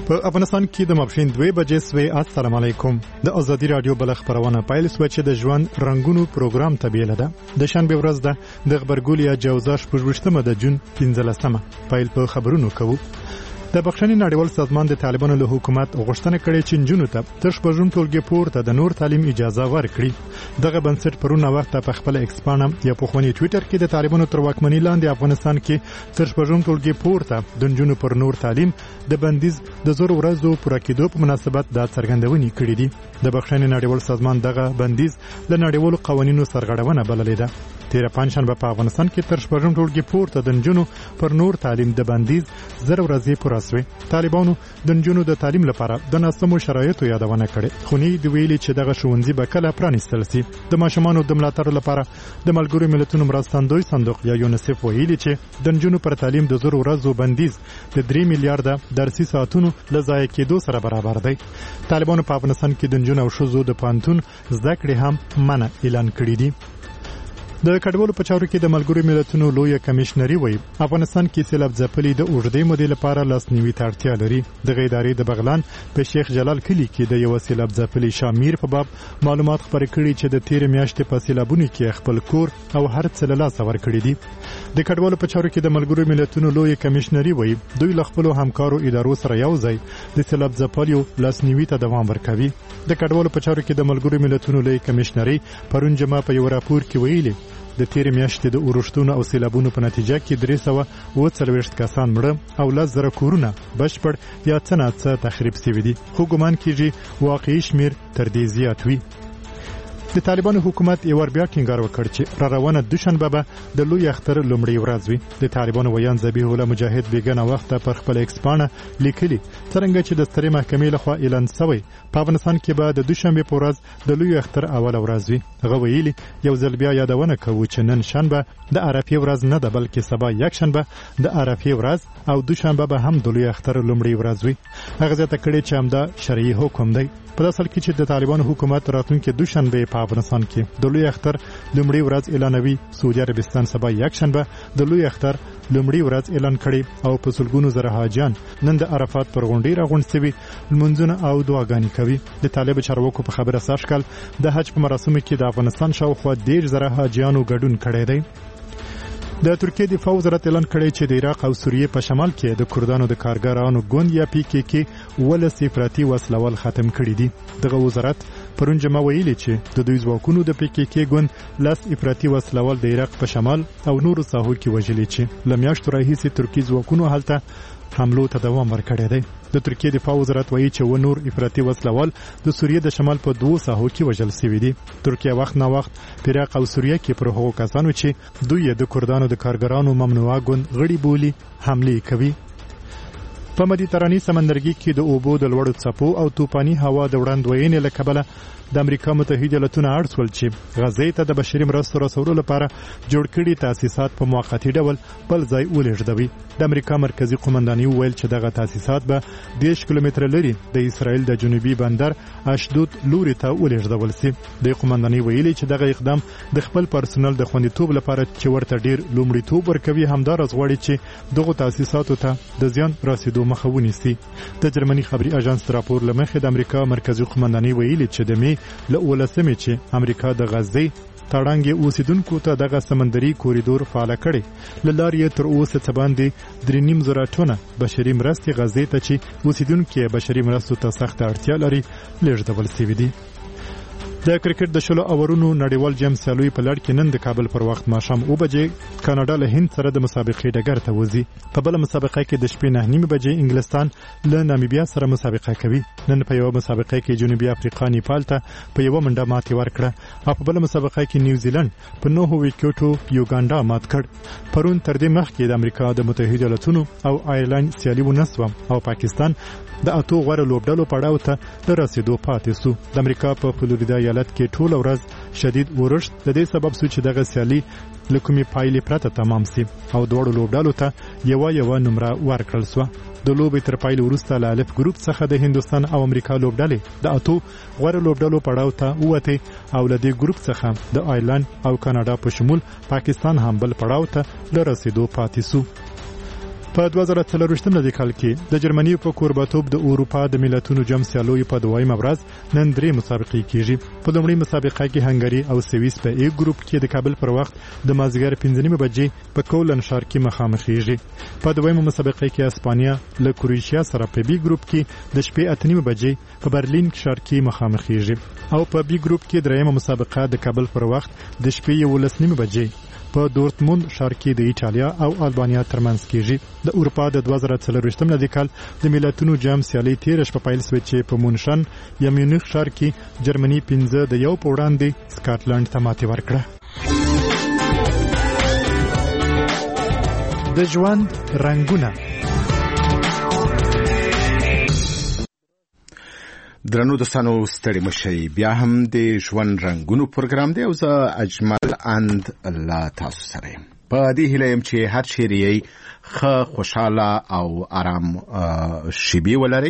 په افغانستان کې د ماپښین 2 بجې سوي. السلام علیکم. د ازادي رادیو بل خبرونه پایل سو چې د ژوند رنگونو پروګرام تبیله ده. د شنبه ورځ ده د خبرګولیا جوزاش پښوشتمه د جون 15مه پایل په خبرونو کوو. د بخښنې نړیوال سازمان د طالبانو له حکومت غوښتنه کړې چې نجونو ته تر شپږم ټولګي پورته د نور تعلیم اجازه ورکړي. دغه بنسټ پرونه وخت په خپل ایکسپانم یا په خونی ټوئیټر کې د طالبانو تر واکمنۍ لاندې افغانستان کې تر شپږم ټولګي پورته د نجونو پر نور تعلیم د بندیز د زور ورځو پوره کېدو په مناسبت د څرګندونې کړې دي. د بخښنې نړیوال سازمان دغه بندیز له نړیوالو قوانینو سرغړونه بللې ده. تیر پنځشنبه په افغانستان کې تر شپږم ټولګي پورته د نجونو پر نور تعلیم د بندیز زر ورځې پوره شوې. طالبانو د نجونو د تعلیم لپاره د ناسمو شرایطو یادونه کړې. خو نه دی ویلي چې دغه ښوونځي به کله پرانیستل شي. د ماشومانو د ملاتړ لپاره د ملګرو ملتونو مرستندوی صندوق یا یونیسف ویلي چې د نجونو پر تعلیم د زر ورځو بندیز د 3 میلیارډ درسي ساعتونو له ضایع کېدو سره برابر دی. طالبانو په افغانستان کې د نجونو او ښځو د پانتون زده کړې هم منع اعلان کړې دي. د کډوالو په چارو کې د ملګرو ملتونو لوی کمشنري وایي افغانستان کې سیلاب ځپلي د اوږدې مودې لپاره لاسنیوي ته اړتیا لري. د ادارې د بغلان په شیخ جلال کلی کې د یو سیلاب ځپلي شامیر په باب معلومات خبرې کړي چې د تیر میاشتې په سیلابونو کې خپل کور او هر څه له لاسه ورکړي دي. د کډوالو په چارو کې د ملګرو ملتونو لوی کمشنري وایي دوی له خپل همکارو ادارو سره یو ځای د سیلاب ځپلو لاسنیوي ته دوام ورکوي. د کډوالو په چارو کې د ملګرو ملتونو لوی کمشنري پرون جمعه په یو راپور کې ویلي د تیر میاشتې د اورښتونو او سیلابونو په نتیجه کې 340 کسان مړه او 10,000 کورونه بشپړ یا څه نه څه تخریب شوي دي. خو ګمان کیږي واقعي شمیر تر دې زیات وي. د طالبانو حکومت یو ور بیا ټینګار وکړ چې را روانه دوشنبه به د لوی اختر لومړی ورځ وي. د طالبانو ویان ذبیح الله مجاهد بیګنه وخت پر خپل ایکسپانه لیکلي څنګه چې د سترې محکمې لخوا اعلان شوی په افغانستان کې به د دوشنبه په ورځ د لوی اختر اوله ورځ وي. هغه ویلي یو ځل بیا یادونه کوي چې نن شنبه د عرفه ورځ نه ده بلکې سبا یک شنبه د عرفه ورځ او دوشنبه به هم د لوی اختر لومړی ورځ وي. هغه ځکه کړي چې همدا شرعي حکم دی. په اصل کې چې د طالبانو حکومت راتلونکي دوشنبه په افغانستان کې د لوی اختر لومړی ورځ اعلانوي. سعودي عربستان سبا یک شنبه د لوی اختر لومړی ورځ اعلان کړي او په سلګونو زره حاجیان نن د عرفات پر غونډې راغونډ شوي لمونځونه او دعاګانې کوي. د طالب چارواکو په خبره ساشکل د حج په مراسمو کې د افغانستان شاوخوا 10,000 حاجیانو ګډون کړی دی. د ترکیه دفاع وزارت اعلان کړی چې د عراق او سوریه په شمال کې د کردانو د کارګرانو ګوند یا PKK ول صفراتی وسلوال ختم کړی دي. دغه وزارت پرون جمعه ویلي چې د دوی ځواکونو د PKK ګوند لاس افراطي وسلوال د عراق په شمال او نورو ساحو کې وژلي چې لمیاشتو راهیسې ترکی ځواکونو هلته حملو ته دوام ورکړی دی. د ترکیه دفاع وزارت وایي چې و نور افراطي وسلوال د سوریه د شمال په 2 ساحو کې وژل شوي دي. ترکیه وخت نه وخت په عراق او سوریه کې پر هغو کسانو چې دوی د کردانو د کارګرانو ممنوعه ګوند غړي بولي حملې کوي. په مدیترانې سمندرګي کې د اوبو د لوړو څپو او طوفاني هوا د وړاندوینې له کبله د امریکا متحده ایالاتونو اړ شول چې غزې ته د بشري مرستو رسولو لپاره جوړ کړي تاسیسات په موقتی ډول بل ځای ولېږدوي. د امریکا مرکزی قومندانۍ ویل چې دغه تاسیسات به 10 کیلومتره لري د اسرائیل د جنوبي بندر اشدود لوري ته ولېږدول شي. د قومندانۍ ویلي چې دغه اقدام د خپل پرسونل د خوندیتوب لپاره چې ورته ډیر لومړیتوب ورکوي همدارس غواړي چې دغه تاسیساتو ته د زیان رسیدو مخه ونیسي. د جرمني خبري اژانس راپور لمخې د امریکا مرکزی قومندانۍ ویلي چې د می له ولسمې چې امریکا د غزې تړانګي اوسیدونکو ته دغه سمندري کوریدور فعال کړي لارې تر اوسه څه باندې 3.5 ټنه بشري مرستې غزې ته چې اوسیدونکو بشري مرستو ته سخت اړتیا لري لېږدول شوي دي. د کرکټ د شلو اورونو نړیوال جام سیالوي په لړ کې نن د کابل پر وخت ماښام 2 بجې کاناډا له هند سره د مسابقې ډګر ته وځي. په بل مسابقه کې د شپې 9:30 بجې انګلستان له نامیبیا سره مسابقه کوي. نن په یو مسابقه کې جنوبي افریقا نیپال ته په یو منډه ماتې ورکړه او په بل مسابقه کې نیوزیلند په 9 وکټو یوګانډا مات کړ. پرون تر دې مخکې د امریکا د متحده ایالاتونو او آیرلند سیالي ونسوه او پاکستان د اتو غوړ لوبډلو پړاو ته رسیدو پاتې سو. د امریکا په فلوریدا ایالت کې ټول ورځ شدید اورښت د دې سبب سو چې دغه سیالي لکومي پایلې پرته تمام سي او دوړو لوبډلو ته یو نمره ورکړل سو. د لوبې تر پایل وروسته له الف ګروپ څخه د هندستان او امریکا لوبډلې د اتو غوړ لوبډلو پړاو ته ووته او له دې ګروپ څخه د آیرلند او کاناډا په شمول پاکستان هم بل پړاو ته رسیدو پاتې سو. په 2023 کال کې د جرمني په کورباتوب د اروپا د ملتونو جام سیالوي په 2 ورځ نن 3 مسابقې کیږي. په لومړۍ مسابقه کې هنګري او سویس په A ګروپ کې د کابل پر وخت د مازیګر 15 بجې په کولن ښار کې مخامخېږي. په دویمه مسابقه کې اسپانیا له کروشیا سره په B ګروپ کې د شپې 8 بجې په برلین ښار کې مخامخېږي او په B ګروپ کې دریمه مسابقه د کابل پر وخت د شپې 11 بجې په دورتموند ښار کې د ایټالیا او البانیا ترمنځ کېږي. د اروپا د 2024 کال د ملتونو جام سیالي 13 په پیل شوه چې په مونشن یا میونخ ښار کې جرمني 15 د 1 په وړاندې سکاټلند ته ماتې ورکړه. د ژوند رنگونه. درنو دوستانو ستړي مشئ، بیا هم د ژوند رنگونو پروګرام دی او زه اجمل اند الله تاسو سره یم. په دې هیله یم چې هر چیرې یې ښه خوشاله او آرام شیبې ولرئ.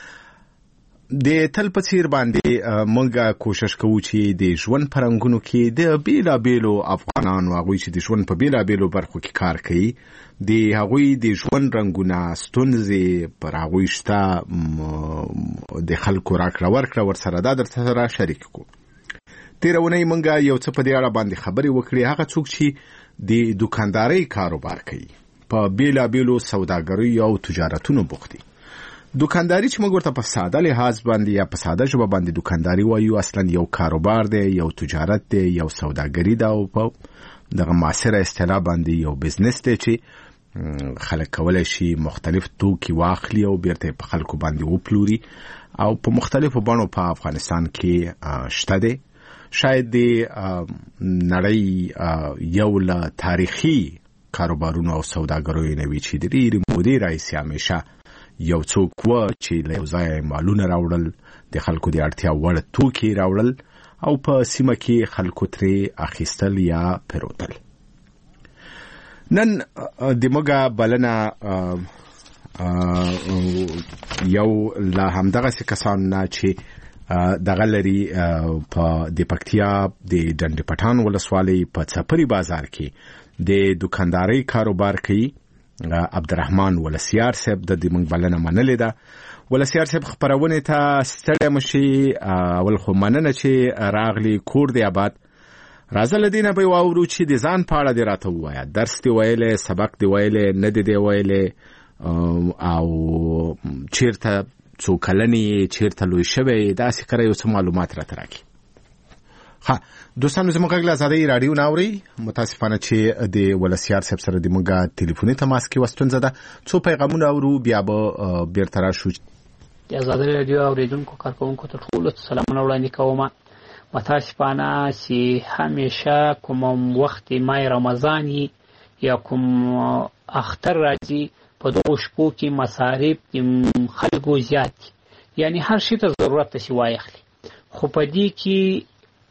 د تل په څیر باندې موږ کوشش کوو چې د ژوند په رنګونو کې د بیلابیلو افغانانو هغوی چې د ژوند په بیلابیلو برخو کې کار کوي د هغوی د ژوند رنګونه ستونزې پر هغوی شته د خلکو راکړه ورکړه ورسره دا درسره شریک کړو. تېره اونۍ موږ یو څه په دې اړه باندې خبرې وکړې. هغه څوک چې د دوکاندارۍ کاروبار کوي په بیلابیلو سوداګرۍ او تجارتونو بوخت دي. دوکانداری چې موږ ورته په ساده لحاظ باندې یا په ساده ژبه باندې دوکانداری وایو، اصلا یو کاروبار دی، یو تجارت دی، یو سوداګري ده او په دغه معاصره اصطلاح باندې یو بزنس دی چې خلک کولای شي مختلف توکي واخلي او بیرته په خلکو باندې وپلوري او په مختلفو بڼو په افغانستان کې شته دی. شاید د نړۍ یو له تاریخي کاروبارونو او سوداګریو نه وي چې د ډېرې مودې راهیسې همیشه یو څوک و چې له یو ځایه مالونه راوړل، د خلکو د اړتیا وړ توکي راوړل او په سیمه کې خلکو ترې اخیستل یا پیرودل. نن د موږ بلنه یو له همدغسې کسانو نه چې دغه لري په د پکتیا د ډنډ پټان ولسوالۍ په څپري بازار کې د دوکاندارۍ کاروبار کوي. عبدالرحمن ولسیار صاحب د دې موږ بلنه منلې ده. ولسیار صاحب خپرونې ته ستړی مشي، اول خو مننه چې راغلی، کور دی آباد. راځه له دې نه به واورو چې د ځان په اړه دې راته ووایه. درس دې ویلی، سبق دې ویلی، نه دې ویلی او چیرته څو کلنې چیرته لوی شوی، داسې کره یو څه معلومات راته راکړي. ها دوستانو، زموږ غږ له ازادۍ راډیو نه اورئ. متاسفانه چې د ولسیار صاحب سره د موږ ټلیفوني تماس کې ستونزه ده. څو پیغامونه اورو بیا به بیرته راشو. د ازادۍ راډیو اورېدونکو کارکوونکو ته ټولو ته سلامونه وړاندې کوم. متاسفانه چې همیشه کوم وخت ماه رمضان یا کوم اختر راځي په دغو شپو کې مصارف د خلکو زیات دي، یعنی هر شي ته ضرورت ته شي واخلي، خو په دې کې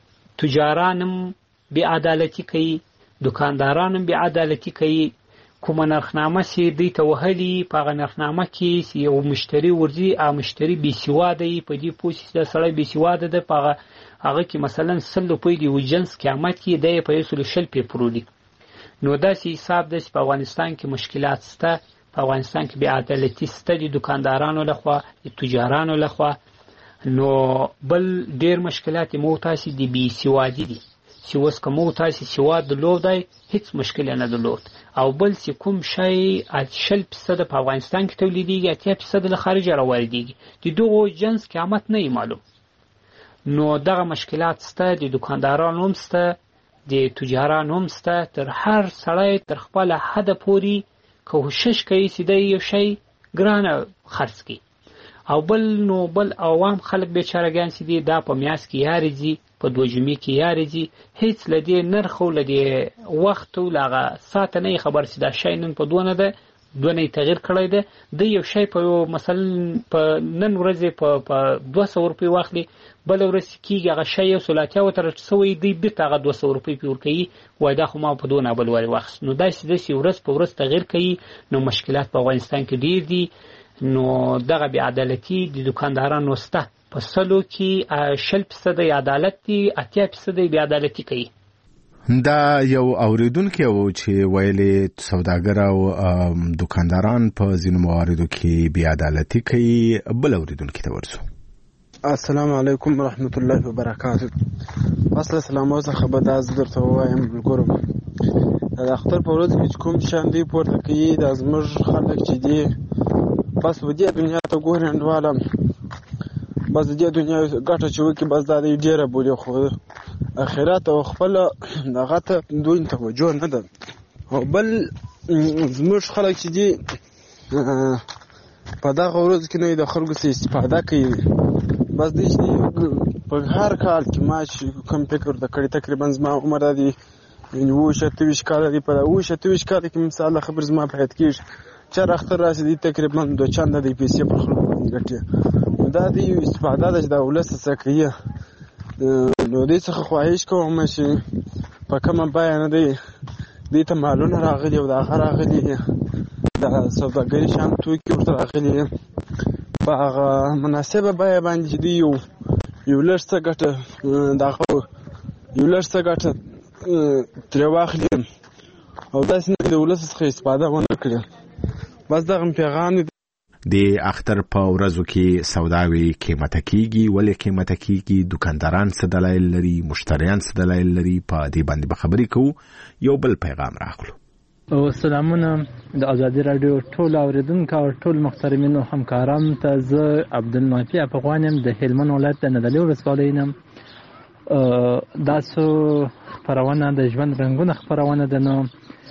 تجارانم بی عدالتی کوي، دکاندارانم بی عدالتی کوي. کومه نرخنامه چې دوی ته وهلي په هغه نرخنامه کې یو مشتری ورځي او مشتری بې سواده یي، په دې پوه چې دا سړی بې سواده ده، په هغه کې مثلا 100 روپۍ د یو جنس قیمت کې دی په 120 پرولي. نو داسې حساب ده چې په افغانستان کې مشکلات شته، په افغانستان کې بې عدالتي شته د دکاندارانو لخوا، د تجارانو لخوا. نو بل ډیر مشکلات مو تاسو د بي سوادي دي چې اوس کوم تاسو سواد درلودای هیڅ مشکل نه درلود، او بل چې کوم شی 80% په افغانستان کې تولیدیږي 80% له خارج راوړيږي، د دوه جنس قیمت نه معلوم. نو دغه مشکلات شته، د دکاندارانو هم شته، د تجارانو هم شته. تر هر سړی تر خپل حد پوري کوشش کوي چې د یو شی ګرانه خرڅ کړي، او بل عوام خلک بیچارهګان چې دي دا په میاس کې یاريږي، په دوجمې کې یاريږي، هیڅ لدی نرخ او لدی وخت او لغه ساعت نه خبر چې دا شی نن په دونه ده دونه تغییر کړی ده. د یو شی په مثلا په نن ورځ په 200 روپۍ واخلي، بل ورځ کېږي هغه شی یو سلاتیا و تر څوې دی بیت هغه 200 روپۍ پور کوي، وای دا خو ما په دونه بل وری واخس. نو دا چې ورځ په ورځ تغییر کوي. نو مشکلات په افغانستان کې ډیر دي. نو دغه بی عدالتي د دکاندارانو سته، په سلو کې 60% عدالت دي، 80% بی عدالتي کوي. دا یو اوریدونکو و چې ویلي سوداګر او دکانداران په ځینو مواردو کې بې عدالتي کوي. بل اوریدونکو ته ورسو. السلام علیکم ورحمت الله وبرکاته. اصل سلام او خبردار درته وایم ګورم د اختر په ورځ کې کوم شان دی پورته کوي د زموږ خلک چې دی بس و دې دنیا ته ګوري اندواله بس دې دنیا ګټه چې وکي بس دا ډیره بوله خو اخرت او خپل دغه ته دوی توجه نه ده. او بل زموږ خلک چې دی په دغه ورځ کې نه د خلکو څخه استفاده کوي بس دې چې په هر کال کې ما کوم فکر د کړی تقریبا زما عمر دی یو 27 کال دی په 27 کال کې مثال خبر زما په هیت کې چر اختر راشي تقریبا 2 چند د پیسې په خلکو باندې ګټي دا دی استفاده د دولت څخه کوي. نو دې څخه خواهش کوم چې په کومه بیان دی دې ته مالونه راغلي او دا راغلي د سوداګري شان توکي ورته راغلي په هغه مناسبه بیه باندې دی یو لږ څه ګټه دا یو لږ څه ګټه ترې واخلي او داسې نه د ولس څخه استفاده ونه کړي. بس دغه پیغام د اختر په ورځو کې سوداوي قیمته کیږي. ولې قیمته کیږي؟ دکانداران څه دلایل لري؟ مشتریان څه دلایل لري؟ په دې باندې به خبرې کوو. یو بل پیغام راغلو. سلامونه د ازادي رادیو ټول اوریدونکو او ټول محترمینو همکارانو ته زه عبدالنافع افغان یم د هلمند ولایت د ندلي ولسوالۍ نه. داسو خپرونه د ژوند رنګونه خپرونه ده. نو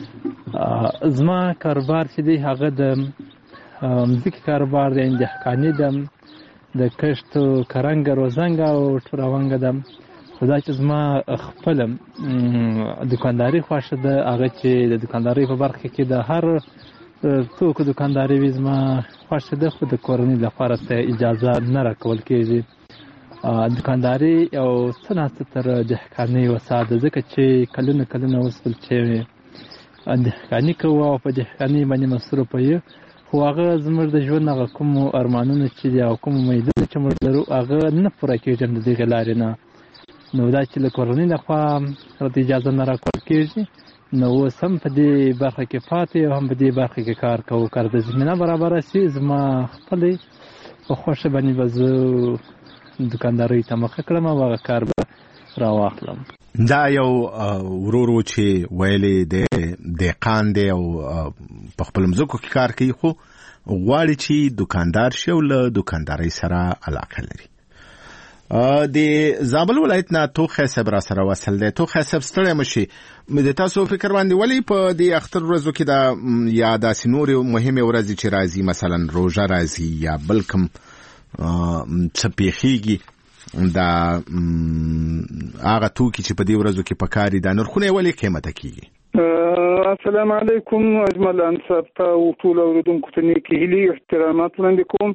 زما کاروبار چې دی هغه د مځکې کاروبار دی، دهقاني ده، د کښت کرنګ روزنګ او ټوراونګ ده. خو دا چې زما خپله دکانداري خوښه ده هغه چې د دکاندارۍ په برخه کې د هر توکو دکانداري وي زما خوښه ده، خو د کورنۍ لپاره څه اجازه نه راکول کېږي. دکانداري او څه ناڅه تر دهقانۍ وساده ځکه چې کلونه وسول چې دهقاني کوو او په دهقانۍ باندې مصروف یو، خو هغه زموږ د ژوند هغه کومو ارمانونه چې دي او کومو امیدونه چې موږ لرو هغه نه پوره کېږي د دغې لارې نه. نو دا چې له کورنۍ لخوا راته اجازه نه راکول کېږي نو اوس هم په دې برخه کې پاتې او هم په دې برخه کې کار کوو. کار د زمینه برابره شي زما خپلې په خوښه باندې به زه دکاندارۍ ته مخه کړم او هغه کار به راواخلم. دا یو ورورو چې ویلې د دهقان دی او په خپل مځکو کې کار کوي خو غواړي چې دکاندار شي او له دکاندارۍ سره علاقه لري. د زابل ولایت نه توخه صاحب را سره وصل دی. توخه صاحب ستړی مشي د تاسو فکر باندې ولې په دې اختر ورځو کې دا یا داسې نورې مهمه ورځې چې راځي مثلا روژه راځي یا بل کوم څه پیښیږي دا هغه توکي چې په دې ورځو کې پکاري دا نرخونه ولې قیمته کیږي؟ السلام علیکم اجمل انصاف او ټول اوریدونکو ته نیکی هیلې احترامات وړاندې کوم.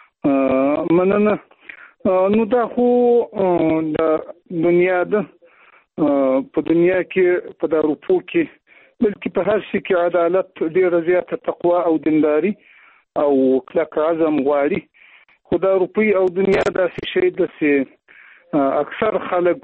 مننه. نو دا خو د دنیا ده په دنیا کې په دا روپو کې بلکې په هر شي کې عدالت ډېره زیاته تقوا او دینداري او کلک عزم غواړي. خو دا روپۍ او دنیا داسې شی ده چې اکثر خلک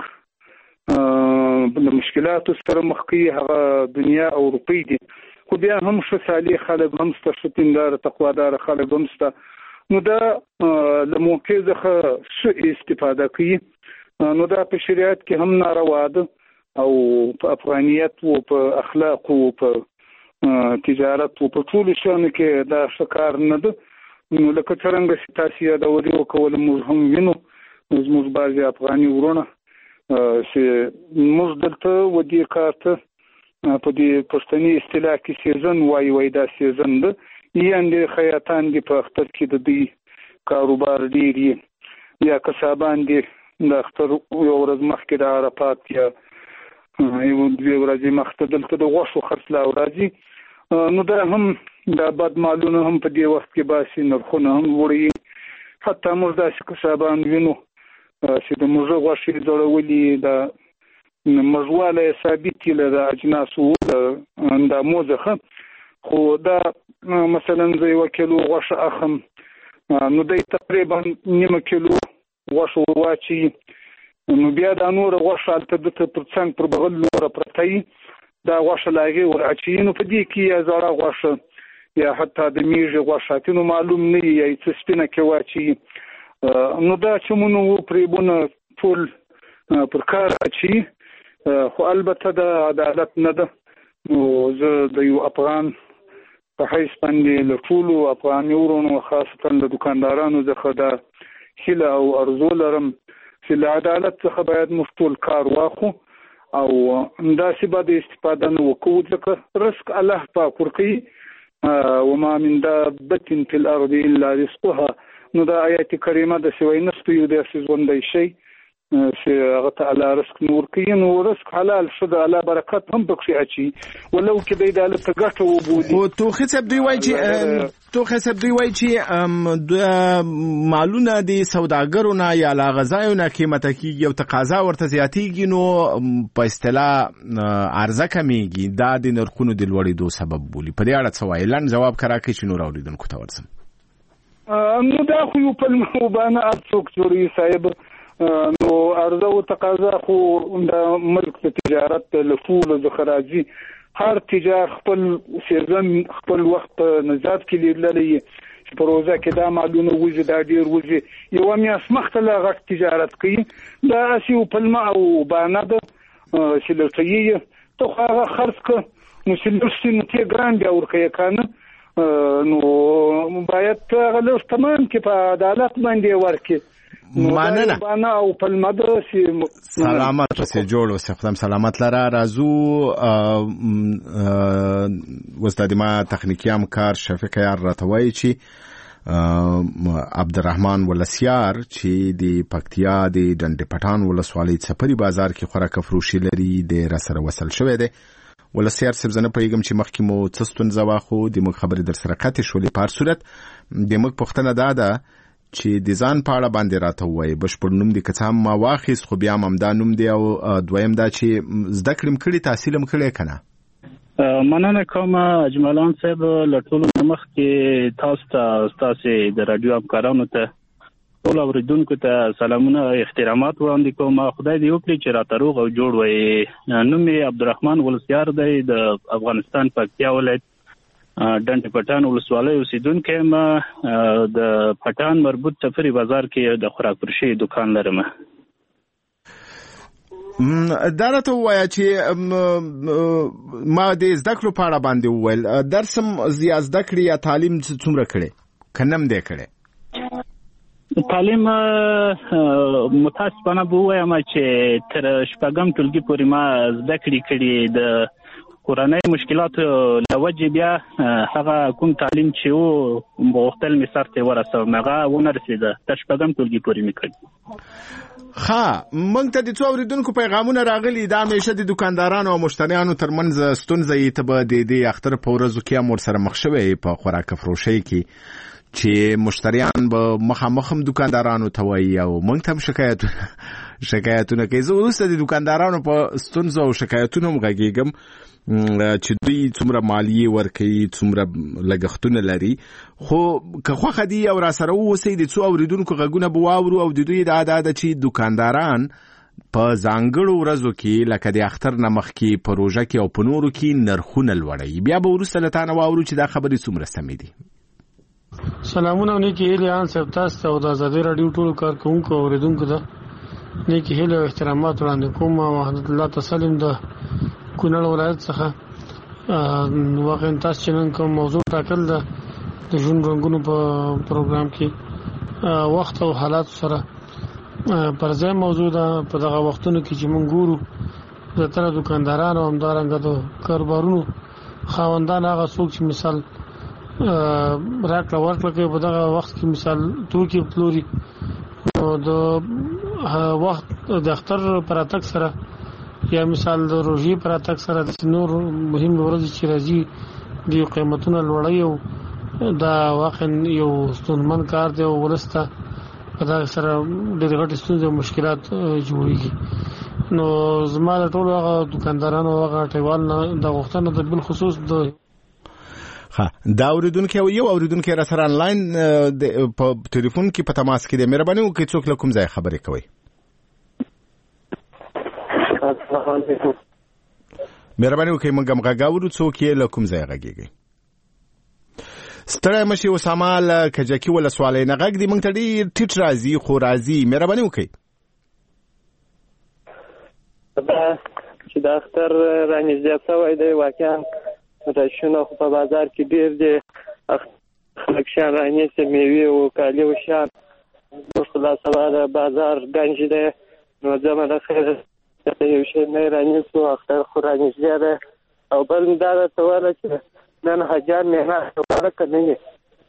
د مشکلاتو سره مخ کوي. هغه دنیا او روپۍ دي خو بیا هم ښه صالح خلک هم شته، ښه دیندار تقوادار خلک هم شته. نو دا له موقع څخه ښه استفاده کوي. نو دا په شریعت کې هم ناروا ده او په افغانیت او په اخلاق او په تجارت او په ټولو شیانو کې دا ښه کار نه ده. نو لکه څرنګه چې تاسو یادولې وکول موږ هم وینو زموږ بعضې افغاني ورونه چې موږ دلته و دې کار ته په دې پښتني اصطلاح کې سیزن وایي دا سیزن ده یعنې خیاطان دي په اختر کې د دوی کاروبار ډېر یا کسابان دي د اختر یو ورځ مخکې د عرفات یا یو دوې ورځې مخکې دلته د غوښو خرڅلاو راځي. نو دا هم دا بد مالونه هم په دې وخت کې باسي، نرخونه هم لوړوي. حتی موږ داسې کسابان وینو چې د موږه غوښې ځړولي د مږوالی ثابت یې له د اجناسو د اندامو څخه. خو دا مثلا زه 1 کیلو غوښه اخم نو دی تقریبا 0.5 کیلو غوښه واچي نو بیا دا نور غوښه هلته دته پر څنګ پر بغل نوره پرته وي دا غوښه له هغې ور اچوي نو په دې کې یا زړه غوښه یا حتی د میږې غوښه نو معلوم نه وي یا یې څه سپینه کې واچوي نو دا چمونه و پرېبونه ټول پر کار اچوي خو البته د عدالت نه ده نو زه د یو افغان په حیث باندې له ټولو افغاني ورونو خاصتا له دوکاندارانو څخه دا هیله او ارزو لرم چې له عدالت څخه باید موږ ټول کار واخلو او همداسې به د استفاده نه وکړو ځکه رزق الله پاک ورکوي وما من دابة في الأرض إلا رزقها نو دا آیات کریمه د سوی نسته یو داسې ژوندی شی چې هغه ته الله رزق نور کوي نو رزق حلال شو د الله برکت هم پکې اچي ولو کې دی د الله ته ګټه وبولي او توخه صاحب دوی وایي چې د مالونه د سوداګرو نه یا لا غذایو نه قیمته کیږي او تقاضا ورته زیاتیږي نو په اصطلاح عرضه کمیږي دا د نرخونو د لوړېدو سبب بولي په دې اړه څه وایي لاندې جواب کراکې چې نور اوریدونکو ته ورسم نو دا خو یو په مبانه څوک جوړي صاحب نو عرضه او تقاضا خو د ملک د تجارت له ټولو څخه راځي هر تجار خپل سیزن خپل وخت په نظر کې لیدلې چې په روزه کې دا معلومه وځي دا ډیر وځي یو میاس مختله غټ تجارت کوي دا اسی په الماء او باند چې لټي ته هغه خرڅ ک نو چې لسته ته ګران دی ورکه کنه نو باید غلط تمام کې په عدالت باندې ورکه مننه باندې او په المدرسه سلامت سه جوړ اوسه خدام سلامت لره رازو استاد ما تخنیکی همکار شفیق یار راتوي چې عبدالرحمن ولسیار چې د پکتیا د ډنډ پټان ولسوالۍ سپری بازار کې خوراک فروشي لري د رسره وصل شوې ده ولسیار سبزنه پیغام چې مخکې مو څستون زواخو د مخ خبرې در سره قطع شولې په صورت د مخ پښتنه ده چې د ځان په اړه باندې راته وایي بشپړ نوم دې که هم ما واخیست خو بیا هم دا نوم دی او دویم دا چې زده کړم کړي تحصیل هم کړی کنه مننه کوم اجملان صاحب له ټولو مخ کې تاسو د رادیو همکارانو ته ټول اوریدونکو ته سلامونه احترامات وړاندې کوم خدای دې وکړي چې راته روغ او جوړ وي نوم یې عبدالرحمن ولسیار دی د افغانستان پکتیا ولایت ډنډ پټان ولسوالۍ اوسیدونکی یم د پټان مربوط سفري بازار کې د خوراک فروشي دکان لرم دا راته ووایه چې ما د زده کړو په اړه باندې وویل درس هم یا زده کړې یا تعلیم څومره کړې که نه هم دی کړی تعلیم متاسفانه به ووایم چې تر شپږم ټولګي پورې ما زده کړې د کورنۍ مشکلاتو له وجې بیا هغه کوم تعلیم چې و غوښتل مې سر ته ورسوم هغه ونه رسېده تر شپږم ټولګي پورې مې کړ موږ ته د څو اورېدونکو پیغامونه راغلي دا همیشه د دوکاندارانو او مشتریانو ترمنځ ستونزه یې ته به د دې اختر په ورځو کې هم ورسره مخ شوی په خوراک فروشۍ کې چې مشتریان به مخامخ هم دوکاندارانو ته وایي او موږ ته هم شکایتونه کوي زه وروسته د دوکاندارانو په ستونزو او شکایتونو هم غږېږم چې دوی څومره مالیه ورکوي څومره لګښتونه لري خو که خوښه دي او راسره واوسئ د څو اورېدونکو غږونه به واورو او د دوی دا ده چې دوکانداران په ځانګړو ورځو کې لکه د اختر نه مخکې په روژه کې او په نورو کې نرخونه لوړوي بیا به وروسته له تا نه واورو چې دا خبرې څومره سمې دي سلامونه نیکې هیلې ان صاحب تاسو ته او د ازادي راډیو ټولو کارکوونکو او اورېدونکو ته نیکې هیلې او احترامات وړاندې کوم وحدت الله تسلیم د کونړ ولایت څخه واقعا تاسو چې نن کوم موضوع ټاکل ده د ژوند رنګونو په پروګرام کې وخت او حالات سره پر ځای موضوع ده په دغه وختونو کې چې موږ ګورو زیاتره دوکانداران او همدارنګه د کاروبارونو خاوندان هغه څوک چې مثال راکړه ورکړه کوي په دغه وخت کې مثال توکي پلوري نو د وخت د اختر پر اتک سره یا مثال د روژې پر اتک سره د نور مهم ورځې چې راځي د قیمتونو لوړوي او دا واقعا یو ستونزمن کار دی او ولسته په دغه سره ډېرې غټې ستونزې او مشکلات جوړېږي نو زما د ټولو هغه دوکاندارانو هغه ټیوال نه د غوښتنه د بالخصوص د دا اوریدونکو یو اوریدونکو را سره انلاین په ټلیفون کې په تماس کې دی مهرباني وکړئ څوک له کوم ځای خبرې کوي مهرباني وکړئ موږ هم غږ اورو. څوک یې له کوم ځایه غږیږئ؟ ستړی مشي اسامه له کجکي ولسوالۍ نه غږ دی، موږ ته ډېر ټیټ راځي خو راځي. مهرباني وکړئ. چې د اختر رانږدې شوی دی، واقعا راشونه خو په بازار کې ډېر دی، خلک شیان رانیسي، میوې او کالي او شیان. موږ خو لا سبا د بازار ګنج دی، نو جمع د خیر یو شی نه رانیسو، اختر خو رانږدې دی. او بل دا درته ویله چې نن حاجیان مېلمانه وکړه که نه یې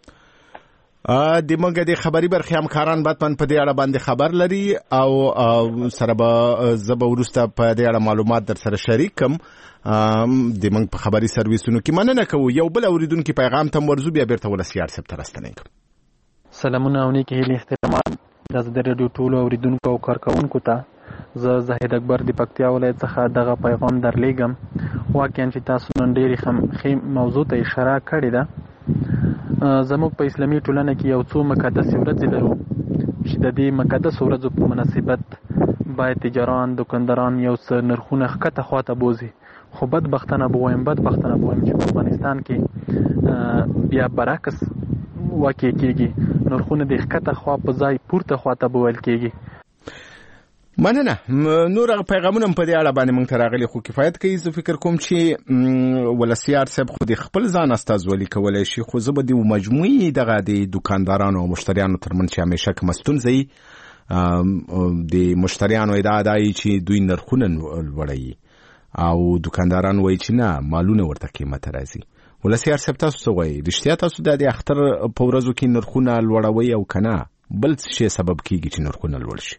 د موږ د خبري برخې همکاران باید په دې اړه باندې خبر لري او سره به زه به وروسته په دې اړه معلومات در سره شریک کړم. د موږ په خبري سرویسونو کې مننه کوو. یو بل اوریدونکي پیغام ته ورځو، بیا بیرته ولسیار صاحب ته راستنیږم. سلامونه او نیکې هیلې احترامات د رادیو ټولو اوریدونکو او کارکوونکو ته. زه زاهد اکبر د پکتیا ولایت څخه دغه پیغام درلیږم. واقعا چې تاسو نن ډېرې ښې موضوع ته اشاره کړې ده. زموږ په اسلامي ټولنه کې یو څو مقدسې ورځې لرو چې د دې مقدسو ورځو په مناسبت باید تجاران، دکانداران یو څه نرخونه ښکته خواته بوځي. خو بدبختانه به وایم چې په افغانستان کې بیا برعکس واقع کېږي، نرخونه د ښکته خوا په ځای پورته خواته بویل کېږي. مننه. نور پیغامونه په دې اړه باندې موږ ته راغلي خو کفایت کوي. زه فکر کوم چې ولسیار صاحب خو د خپل ځان استازولي کولی شي، خو زه به د مجموعي دغه د دکاندارانو او مشتریانو ترمنځ چې همیشه کومه ستونزه وي، د مشتریانو ادعا دا وي چې دوی نرخونه لوړوي او دکانداران وایي چې نه، مالونه ورته قیمته راځي. ولسیار صاحب تاسو څه وایي؟ رښتیا تاسو د اختر په ورځو کې نرخونه لوړوي او که نه بل څه شی سبب کېږي چې نرخونه لوړ شي؟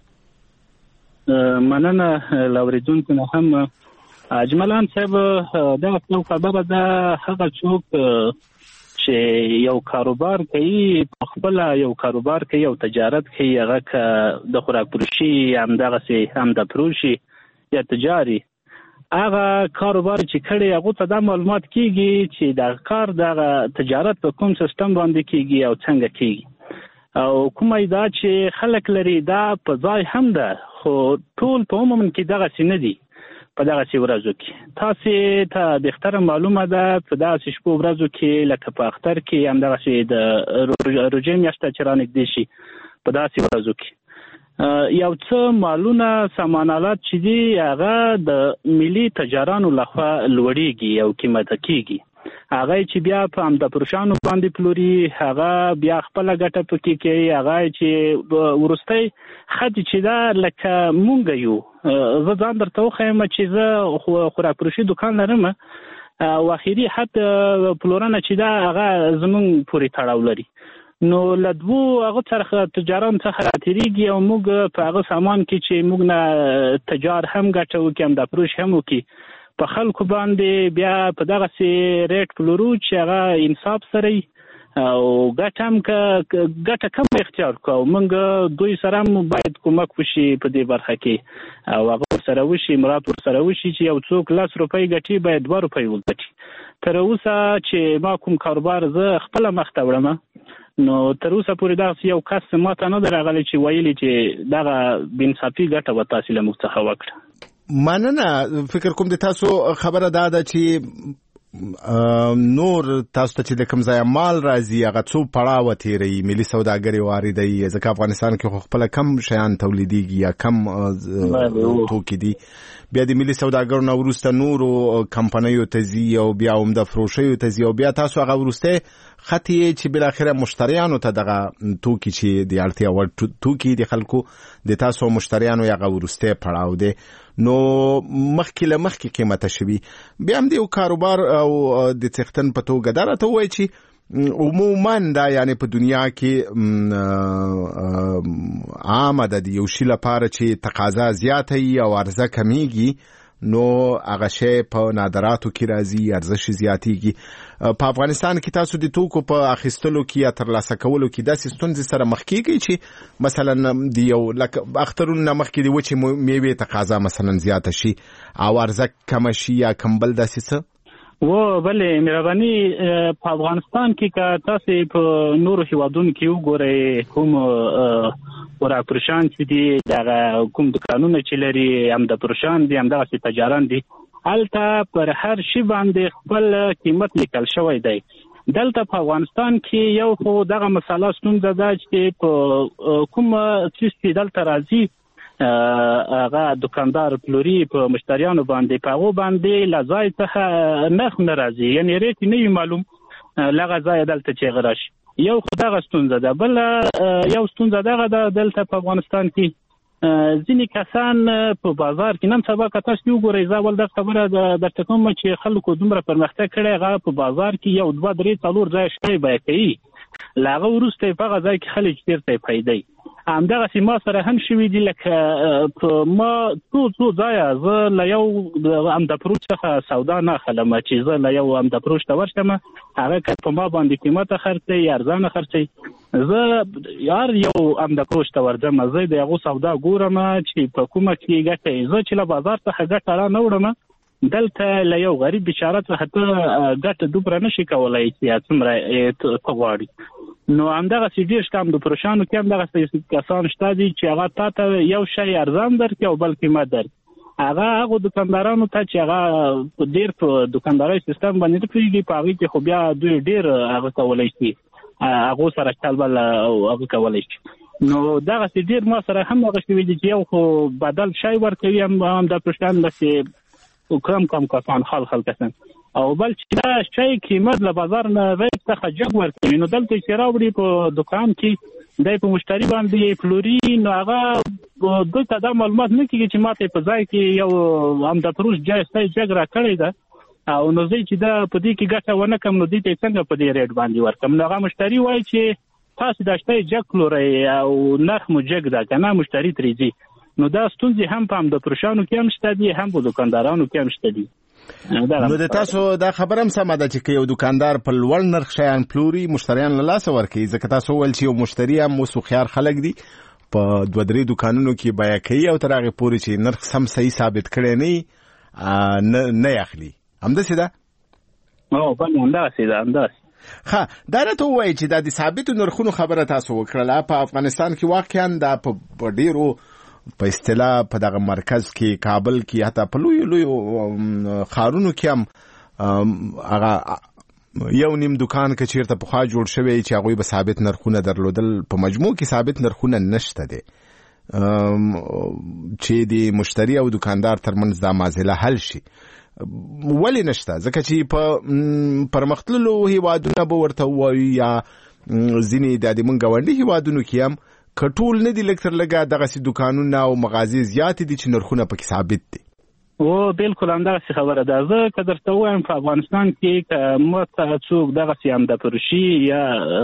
مننه له اورېدونکو نه هم. اجملان صاحب دا خبره ده، هغه څوک چې یو کاروبار کوي، خپل یو کاروبار کوي او تجارت کوي، هغه که د خوراک فروشي همدغسې هم د فروشي یا تجاري، هغه کاروبار چې کړی هغه ته دا معلومات کیږي چې د کار د تجارت په کوم سیستم باندې کیږي او څنګه کیږي، او کومه دا چې خلک لري دا په ځای هم ده، خو ټول په عموم کې دغسې نه دي. په دغسې ورځو کې تاسې ته بهتره معلومه ده، په دغسې شپو ورځو کې لکه په اختر کې همدغسې د روژې میاشته چې رانږدې شي، په داسې ورځو کې یو څه مالونه، سامانالات چې دي هغه د ملي تجارانو لخوا لوړېږي او قیمته کېږي. هغه چې بیا په همدا پروشانو باندې پلوري، هغه بیا خپله ګټه پکې کوي. هغه چې وروستی خط چې دا لکه مونږ یو، زه ځان درته وښیم چې زه خوراک فروشي دکان لرم او اخري خط پلورنه چې دا هغه زمونږ پورې تړاو لري. نو له دوو هغه څرخه تجاران څخه راتېرېږي او موږ په هغه سامان کې چې موږ نه تجار هم ګټه وکړي، همدا فروش هم وکړي، په خلکو باندې بیا په دغسې ریټ پلورو چې هغه انصاف سره او ګټه هم ګټه کم اختیار کړو. موږ دوی سره هم باید کومک وشي په دې برخه کې، او هغه ورسره وشي، مراد ورسره وشي چې یو څوک 10 روپۍ ګټي باید 2 روپۍ وګټي. تر اوسه چې ما کوم کاروبار زه خپله مخته وړم، نو تر اوسه پورې دغسې یو کس ما ته نه دی راغلی چې ویلي چې دغه بېانصافي ګټه به تاسې له موږ څخه وکړه. مننه. فکر کوم د تاسو خبره دا ده چې نور تاسو ته چې د کوم ځای مال راځي هغه څو پړاوه تیروي، ملي سوداګري واردوي، ځکه افغانستان کې خو خپله کم شیان تولیدېږي یا کم توکي دي، بیا د ملي سوداګرو نه وروسته نورو کمپنیو ته ځي او بیا عمده فروشیو ته ځي، او بیا تاسو هغه وروستی خط یې چې بالاخره مشتریانو ته دغه توکي چې د اړتیا وړ توکي د خلکو د تاسو مشتریانو هغه وروستی پړاو دی، نو مخکې له مخکې قیمته شوي. بیا هم د یو کاروبار او د څښتن په توګه دا راته ووایي چې عموما دا یعنی په دنیا کې عامه ده د یو شي لپاره چې تقاضا زیاته وي او عرضه کمیږي، نو هغه شی په نادراتو کې راځي، ارزش زیاتېږي. په افغانستان کې تاسو د توکو په اخیستلو کې یا ترلاسه کولو کې داسې ستونزې سره مخ کېږئ چې مثلا د یو لکه اخترونو نه مخکې د وچې میوې تقاضا مثلا زیاته شي او عرضه کمه شي یا کم بل داسې څه؟ بلې مهرباني، په افغانستان کې که تاسې په نورو هیوادونو کې وګورئ، کوم ورافروشان چې دي دغه کوم دکانونه چې لري هم د فروشان دي هم دغسې تجاران دي هلته پر هر شي باندې خپل قیمت لیکل شوی دی. دلته په افغانستان کې یو خو دغه مسله ستونزه ده چې په کوم څیز چې دلته راځي هغه دکاندار پلوري په مشتریانو باندې په هغو باندې له ځای څخه نرخ نه راځي، یعنې ریټ نه وي معلوم له هغه ځایه دلته چې هغه راشي. یو خو دغه ستونزه ده. بله یو ستونزه دغه ده دلته په افغانستان کې ځینې کسان په بازار کې نن سبا که تاسو وګورئ زه اول دا خبره درته کوم چې خلکو دومره پرمختګ کړی هغه په بازار کې یو دوه درې څلور ځایه شی بیه کوي، له هغه وروسته یې په هغه ځای کې خلک چېرته یې پیدایي. همدغسې ما سره هم شوي دي لکه ما څو ځایه زه له یو همدفروش څخه سودا نه اخلم چې زه له یو همدفروش ته ورشم هغه که په ما باندې قیمته خرڅوي یا ارزانه خرڅوي، زه هر یو همدفروش ته ورځم، زه د هغو سودا ګورم چې په کومه کې ګټه یې، زه چې له بازار څخه ګټه را نه وړم دلته له یو غریب بیچاره څخه ته ګټه دومره نشي کولی چې څومره ته غواړي. نو همدغسې ډېر شته د فروشانو کې همدغسې کسان شته دي چې هغه تا ته یو شی ارزان درکړي او بل قیمت درکړي. هغه هغو دکاندارانو ته چې هغه ډېر په دکاندارۍ سیستم باندې نه پوهېږي په هغې کې خو بیا دوی ډېر هغه کولی شي هغو سره چل بل هغه کولی شي. نو دغسې ډېر ما سره هم هغه شوي دي چې یو خو بدل شی ورکوي هم د پرشتان داسې کم کسان خال کسان او بل چې دا شی قیمت له بازار نه ریټ څخه جګ ورکوي. نو دلته چې راوړي په دکان کې دی په مشتری باندې پلوري نو هغه دوی ته دا معلومات نه کېږي چې ماته په ځای کې یو همدفروش شی جګ را کړی ده او نو زه چې دا په دې کې ګټه ونه کړم نو دې ته څنګه په دې ریټ باندې ورکړم. نو هغه مشتری وایي چې تاسو دا شی جګ پلورئ او نرخ مو جګ ده که نه مشتری ترې ځي. نو دا ستونزې هم په همدفروشانو کې هم شته دي هم په دکاندارانو کې هم شته دي. نو د تاسو دا خبره هم سمه ده چې یو دکاندار په لوړ نرخ شیان پلوري مشتریان له لاسه ورکوي، ځکه تاسو وویل چې یو مشتری هم اوس هوښیار خلک دي په دوه درې دکانونو کې بیه کوي او تر هغې پورې چې نرخ سم صحیح ثابت کړی نه یې اخلي. همداسې ده؟ بلې همداسې ده همداسې. ښه دا راته ووایي چې دا د ثابتو نرخونو خبره تاسو وکړله په افغانستان کې واقعا دا په ډېرو په اصطلاح په دغه مرکز کې کابل کې حتی په لویو ښارونو کې هم هغه یو نیم دکان که چېرته پخوا جوړ شوی چې هغوی به ثابت نرخونه درلودل، په مجموع کې ثابت نرخونه نشته دی چې د مشتری او دکاندار ترمنځ دا معضله حل شي. ولې نشته؟ ځکه چې په پرمختللو هیوادونه به ورته ووایي یا ځینې د موږ ګاونډي هیوادونو کې هم کټول نه دي لږ تر لږه دغسې دکانونه او مغازې زیاتې دي چې نرخونه پکې ثابت دي. بالکل همدغسې خبره ده. زه که درته ووایم په افغانستان کې که ماته څوک دغسې همدفروشي یا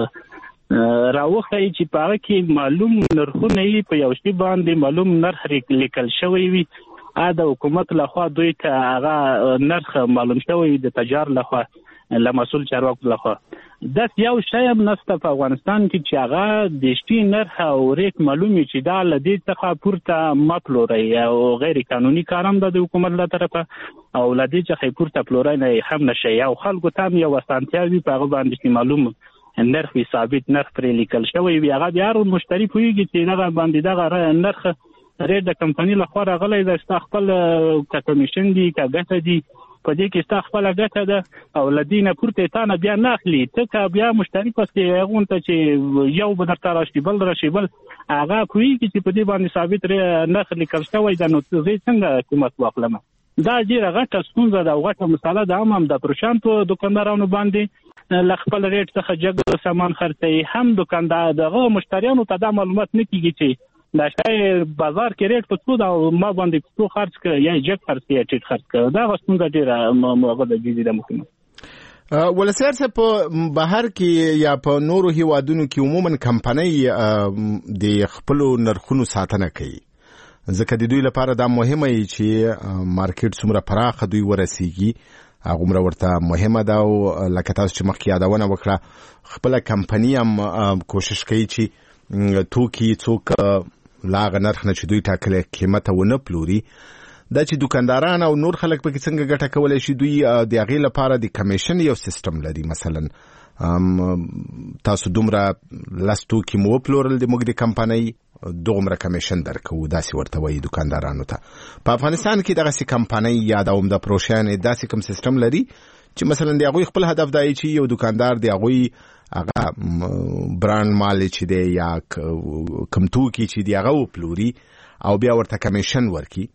راوښیي چې په هغه کې معلوم نرخونه وي په یو شي باندې معلوم نرخ لیکل شوی وي د حکومت لخوا دوی ته هغه نرخ معلوم شوی د تجار لخوا له مسؤل چارواکو لخوا، داسې یو شی هم نشته په افغانستان کې چې هغه د شي نرخ او ریټ معلوم وي چې دا له دې څخه پورته مه پلورئ او غیر قانوني کار هم ده د حکومت له طرفه او له دې څخه پورته پلورئ نه هم نشئ او خلکو ته هم یو اسانتیا وي په هغه باندې چې معلوم نرخ وي ثابت نرخ پرې لیکل شوی وي هغه بیا هر مشتری پوهېږي چې دغه باندې دغه نرخ ریټ د کمپنۍ لخوا راغلی ده ستا خپل که کمیشن دي که ګټه دي په دې کې ستا خپله ګټه ده او له دې نه پورته تا نه بیا نه اخلي ته که بیا مشتری پسې هغو ته چې یو به درته راشي بل راشي بل هغه پوهېږي چې په دې باندې ثابت نرخ لیکل شوی ده نو زه څنګه قیمت واخلم. دا ډېره غټه ستونزه ده او غټه مسله ده هم د پروشان په دکاندارانو باندې له خپل ریټ څخه جګ سامان خرڅوي هم دکاندار دغه مشتریانو ته دا معلومات نه کېږي چې دا شی بازار کې ریټ په څو ده او ما باندې په څو خرڅ کړه یا جګ خرڅ کړه یا ټیټ خرڅ کړه. دا ستونزه ډېره هغه د جدي ده مهمه. ولسیار صاحب په بهر کې یا په نورو هیوادونو کې عموما کمپنۍ د خپلو نرخونو ساتنه کوي ځکه د دوی لپاره دا مهمه وي چې مارکیټ څومره پراخه دوی ورسیږي هغومره ورته مهمه ده او لکه تاسو چې مخکې یادونه وکړه خپله کمپنۍ هم کوشش کوي چې توکي څوک لاغه نرخ نه چې دوی ټاکلی قیمته ونه پلوري. دا چې دکانداران او نور خلک پکې څنګه ګټه کولی شي دوی د هغې لپاره د کمیشن یو سیستم لري. مثلا تاسو دومره لس توکي مو وپلورل د موږ د کمپنۍ دومره کمیشن درکو داسې ورته وایي دکاندارانو ته. په افغانستان کې دغه کمپنۍ یا د عمده پروشیان داسې کوم سیستم لري چې مثلا د هغوی خپل هدف دی چې یو دکاندار د هغوی هغه برانډ مال چې دی یا کوم توکي چې دی هغه وپلوري او بیا ورته کمیشن ورکي.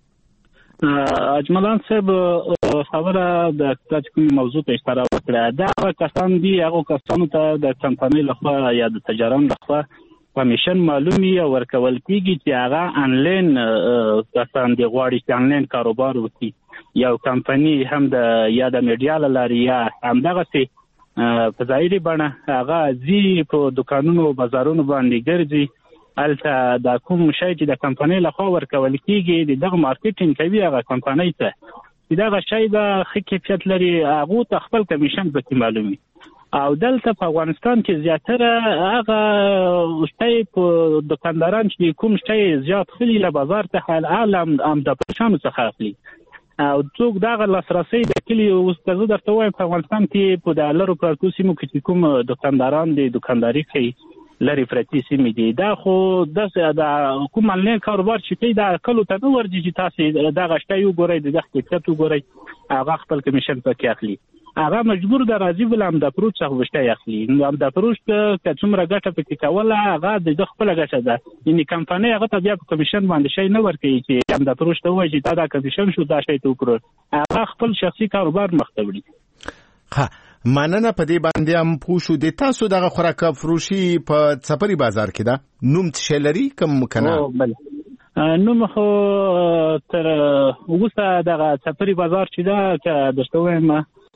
اجملان صاحب خبره د کوم موضوع ته اشاره وکړه. دا کسان دي هغه کسانو ته د کمپنۍ لخوا یا د تجاران لخوا کمیشن معلومي او ورکول کیږي چې هغه انلاین کسان دي غواړي چې انلاین کاروبار وکړي. یو کمپنۍ هم د یا د میډیا لاري یا هم دغه په ظاهري بڼه هغه زی په دکانونو بازارونو باندې ګرځي الته د کوم شی چې د کمپنۍ لخوا ورکول کیږي دغه مارکیټینګ کوي هغه کمپنۍ ته چې دغه شی د ښه کیفیت لري هغه ته خپل کمیشن پکې معلومي. او دلته په افغانستان کې زیاتره هغه شی په دکانداران چې کوم شی زیات خلی له بازار ته عالم هم د پرشانو څخه اخلي او څوک دغه لاسرسي د کلی اوس زه درته وایم په افغانستان کې په د لرو پرتو سیمو کې کوم دکانداران دي دکانداري کوي لري پرتی سیمې دي دا خو د کوم انلاین کاروبار چې کوي دا کلو ته نه ورځي چې تاسو دغه شی وګورئ دغه کیفیت وګورئ هغه خپل کمیشن پکې اخلي. هغه مجبور د راځي بل هم د پروت څخه وشته اخلي. نو هم د پروت که څومره ګټه پکې کوله هغه د خپل ګټه ده. یعنی کمپنۍ هغه ته بیا په کمیشن باندې شی نه ورکوي چې هم د پروت ته وایي چې دا کمیشن شو دا شی ته وکړو هغه خپل شخصي کاروبار مخ ته وړي. مننه. په دې باندې هم پوښو د تاسو دغه خوراک فروشي په سفري بازار کې ده نوم څه لري کوم کنه؟ نوم خو تر وګسته دغه سفري بازار چې ده که درته وایم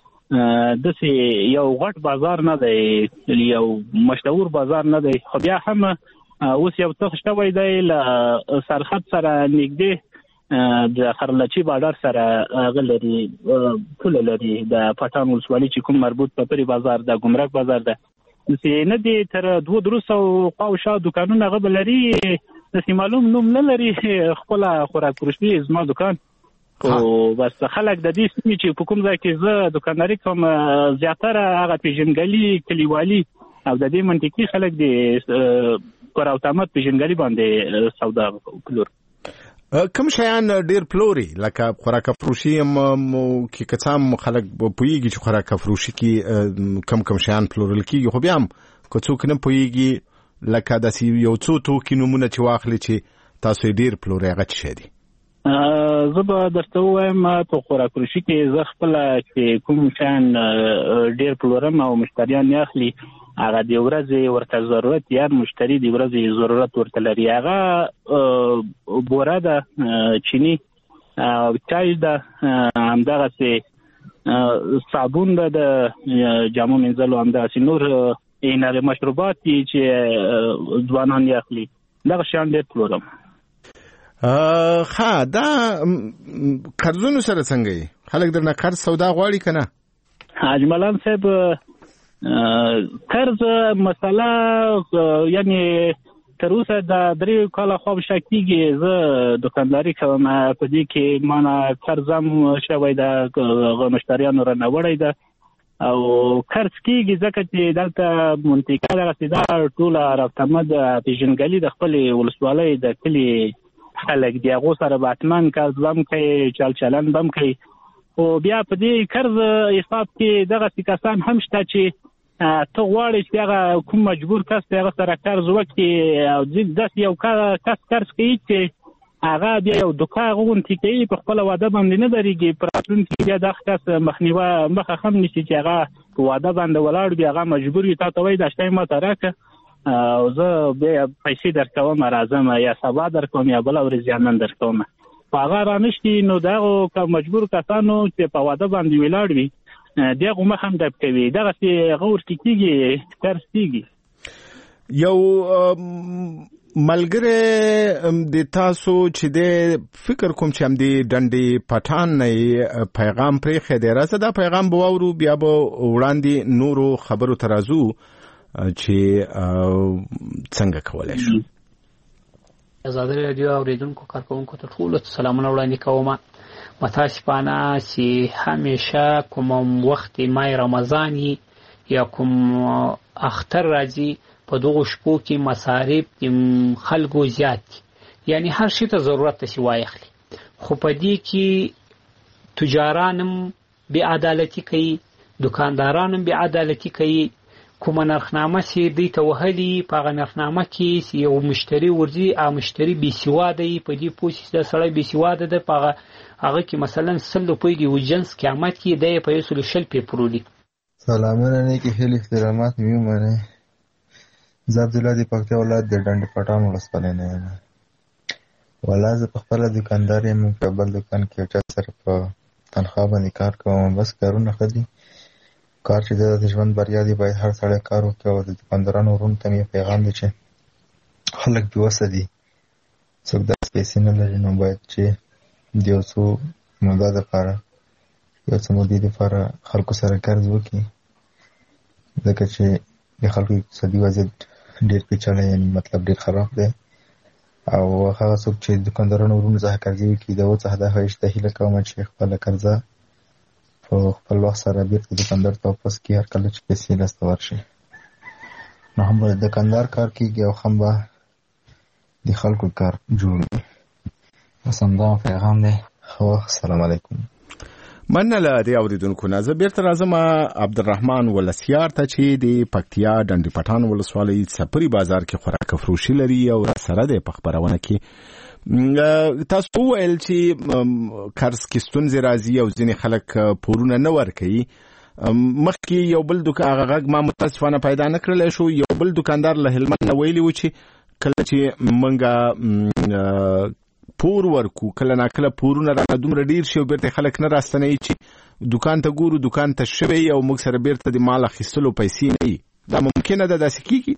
داسې یو غټ بازار نه دی یو مشهور بازار نه دی خو بیا هم اوس یو څه شوی دی له سرحد سره نږدې د خرلچی بارډر سره غلري پول لري د پټان ولسوالۍ چې کوم مربوط په پری بازار د ګمرک بازار ده چې نه دي تر 200 قاوشه دکانونه غبلري د معلوم نوم نه لري خپل خوراک فروشي زما دکان او بس خلک د دې سیمې چې په کوم ځای کې زه دکانداري کوم زیاتره هغه پیژنګلي کلیوالي او د دې منطقي خلک دي پر اوتومات پیژنګلي باندې سودا پلور. کوم شیان ډیر پلوري لکه خوراک فروشي کې کڅام خلک پویږي چې خوراک فروشي کې کم شیان پلورل کیږي خو بیا هم کوڅوک نه پویږي لکه د یو څو توکي نمونه چې واخلي چې تاسو ډیر پلوري هغه څه دي؟ زه به درته وایم په خوراک فروشي کې زه خپل چې کوم شیان ډیر پلورم او مشتریان یې اخلي هغه د ورځې ورته ضرورت یا مشتری د ورځې ضرورت ورته لري هغه بوره ده چینی او چای ده همدغسې صابون ده د جامو مینځلو همدغسې نور اینه مشروبات چې ځوانان یې اخلي دغه شیان ډېر پلورم. دا قرضونو سره څنګه یې خلک درنه قرض سودا غواړي که نه؟ اجملان صاحب قرض مسله یعنی تر اوسه د 3 کاله خو شکیږي زه دکانداري کوم په دې کې مانه قرضم شوی د مشتریانو را نوړی ده او قرض کیږي ځکه چې دلته منطقه دغه دا ټوله رافتمد پیژنګلي د خپل ولسوالۍ د کلی خلک دی هغه سره باتمن قرض بم کوي چلن بم کوي او بیا په دې قرض حساب کې دغه کسان هم شته چې ته غواړې چې هغه کوم مجبور کس هغه سره قرض وکړي او داسې یو کس قرض کوي چې هغه بیا یو دوکه غونډې کوي په خپل واده باندې نه درېږي په راتلونکي بیا دغه کس مخنیوه مخه هم نیسي چې هغه په واده باندې ولاړ بیا هغه مجبور وي تا ته وایي دا شی ماته راکړه او زه بیا پیسې درکوم راځم یا سبا درکوم یا بله ورځ نن درکوم په هغه رانشتي نو دغه مجبور کسانو چې په واده باندې ولاړ وي دغه مخ هم ډب کوي دغسې هغه ورته کېږي قرض کېږي. یو ملګری د تاسو چې د فکر کوم چې هم د ډنډې پټان نه پیغام پرېښی دی راځه دا پیغام به واورو بیا به وړاندې نورو خبرو ته راځو چې څنګه کولی شو. ازادي راډیو اوریدونکو کارکونکو ته ټولو سلامونه وړاندې کوم. متاسفانه چې همیشه کوم وخت مای رمضاني یا کوم اختر راځي په دغه شپو کې مصارف د خلکو زیات دي، یعنی هر شي ته ضرورت تاسې وایخلي، خو په دې کې تجارانم بې عدالتي کوي، دکاندارانم بې عدالتي کوي. کومه نرخنامه چې دوی ته وهلي په هغه نرخنامه کې یو مشتري ورځي، هغه مشتري بې سواده یي، په دې پوه شي چې دا سړی بې سواده ده، په هغه کې مثلا 100 روپۍ د یو جنس قیمت کې دی په 160 پرولي. سلامونه نیکې هیلې احترامات مې ومنئ. زه عبدالله د پکتیا ولایت د ډنډ پټان ولسوالۍ نه یم. والله زه په خپله دوکاندار یم، په بل دوکان کې یو چا سره په تنخوا باندې کار کوم. بس کارونه ښه دي، کار چې د ژوند بریا دی باید هر سړی کار وکړي. او د دوکاندارانو ورونو ته مې پیغام دی چې خلک بېوسه دي، څوک داسې پیسې نه لري، نو باید چې د یو څو موده دپاره یو څه مودې دپاره خلکو سره قرض وکړي، ځکه چې د خلکو اقتصادي وضعیت ډېر پیچلی، یعنې مطلب ډېر خراب دی. او هغه څوک چې دوکاندارانو ورونو څخه قرضې وکړي، د هغو څخه دا ښایسته هیله کوم چې خپله قرضه په خپل وخت سره بېرته دوکاندار ته واپس کړي، هر کله چې پیسې لاسته ورشي. نو هم به دوکاندار کار کېږي او هم به د خلکو کار جوړوي. بس همدا پیغام دی. ښه وخت. السلام علیکم. مننه د اوریدونکو نه. زه بیرته راځم عبدالرحمن ولسیار ته چې د پکتیا ډنډ پټان ولسوالۍ سپری بازار کې خوراک فروشي لري او سره د خبرونه کې تاسو وویل چې قرض کې ستونزې راځي او ځینې خلک پورونه نه ورکوي. مخکې یو بل غږ ما متاسفانه پیدا نه کړلی شو. یو بل دوکاندار له هلمند نه ویلي و چې کله چې منګه پور ورکو، کله نا کله پورونه را دومره ډیر شي او بیرته خلک نه راستنوي چې دکان ته ګورو دکان ته شوی او موږ سره بیرته د مال اخیستلو پیسې نه وي. دا ممکنه ده داسې کېږي؟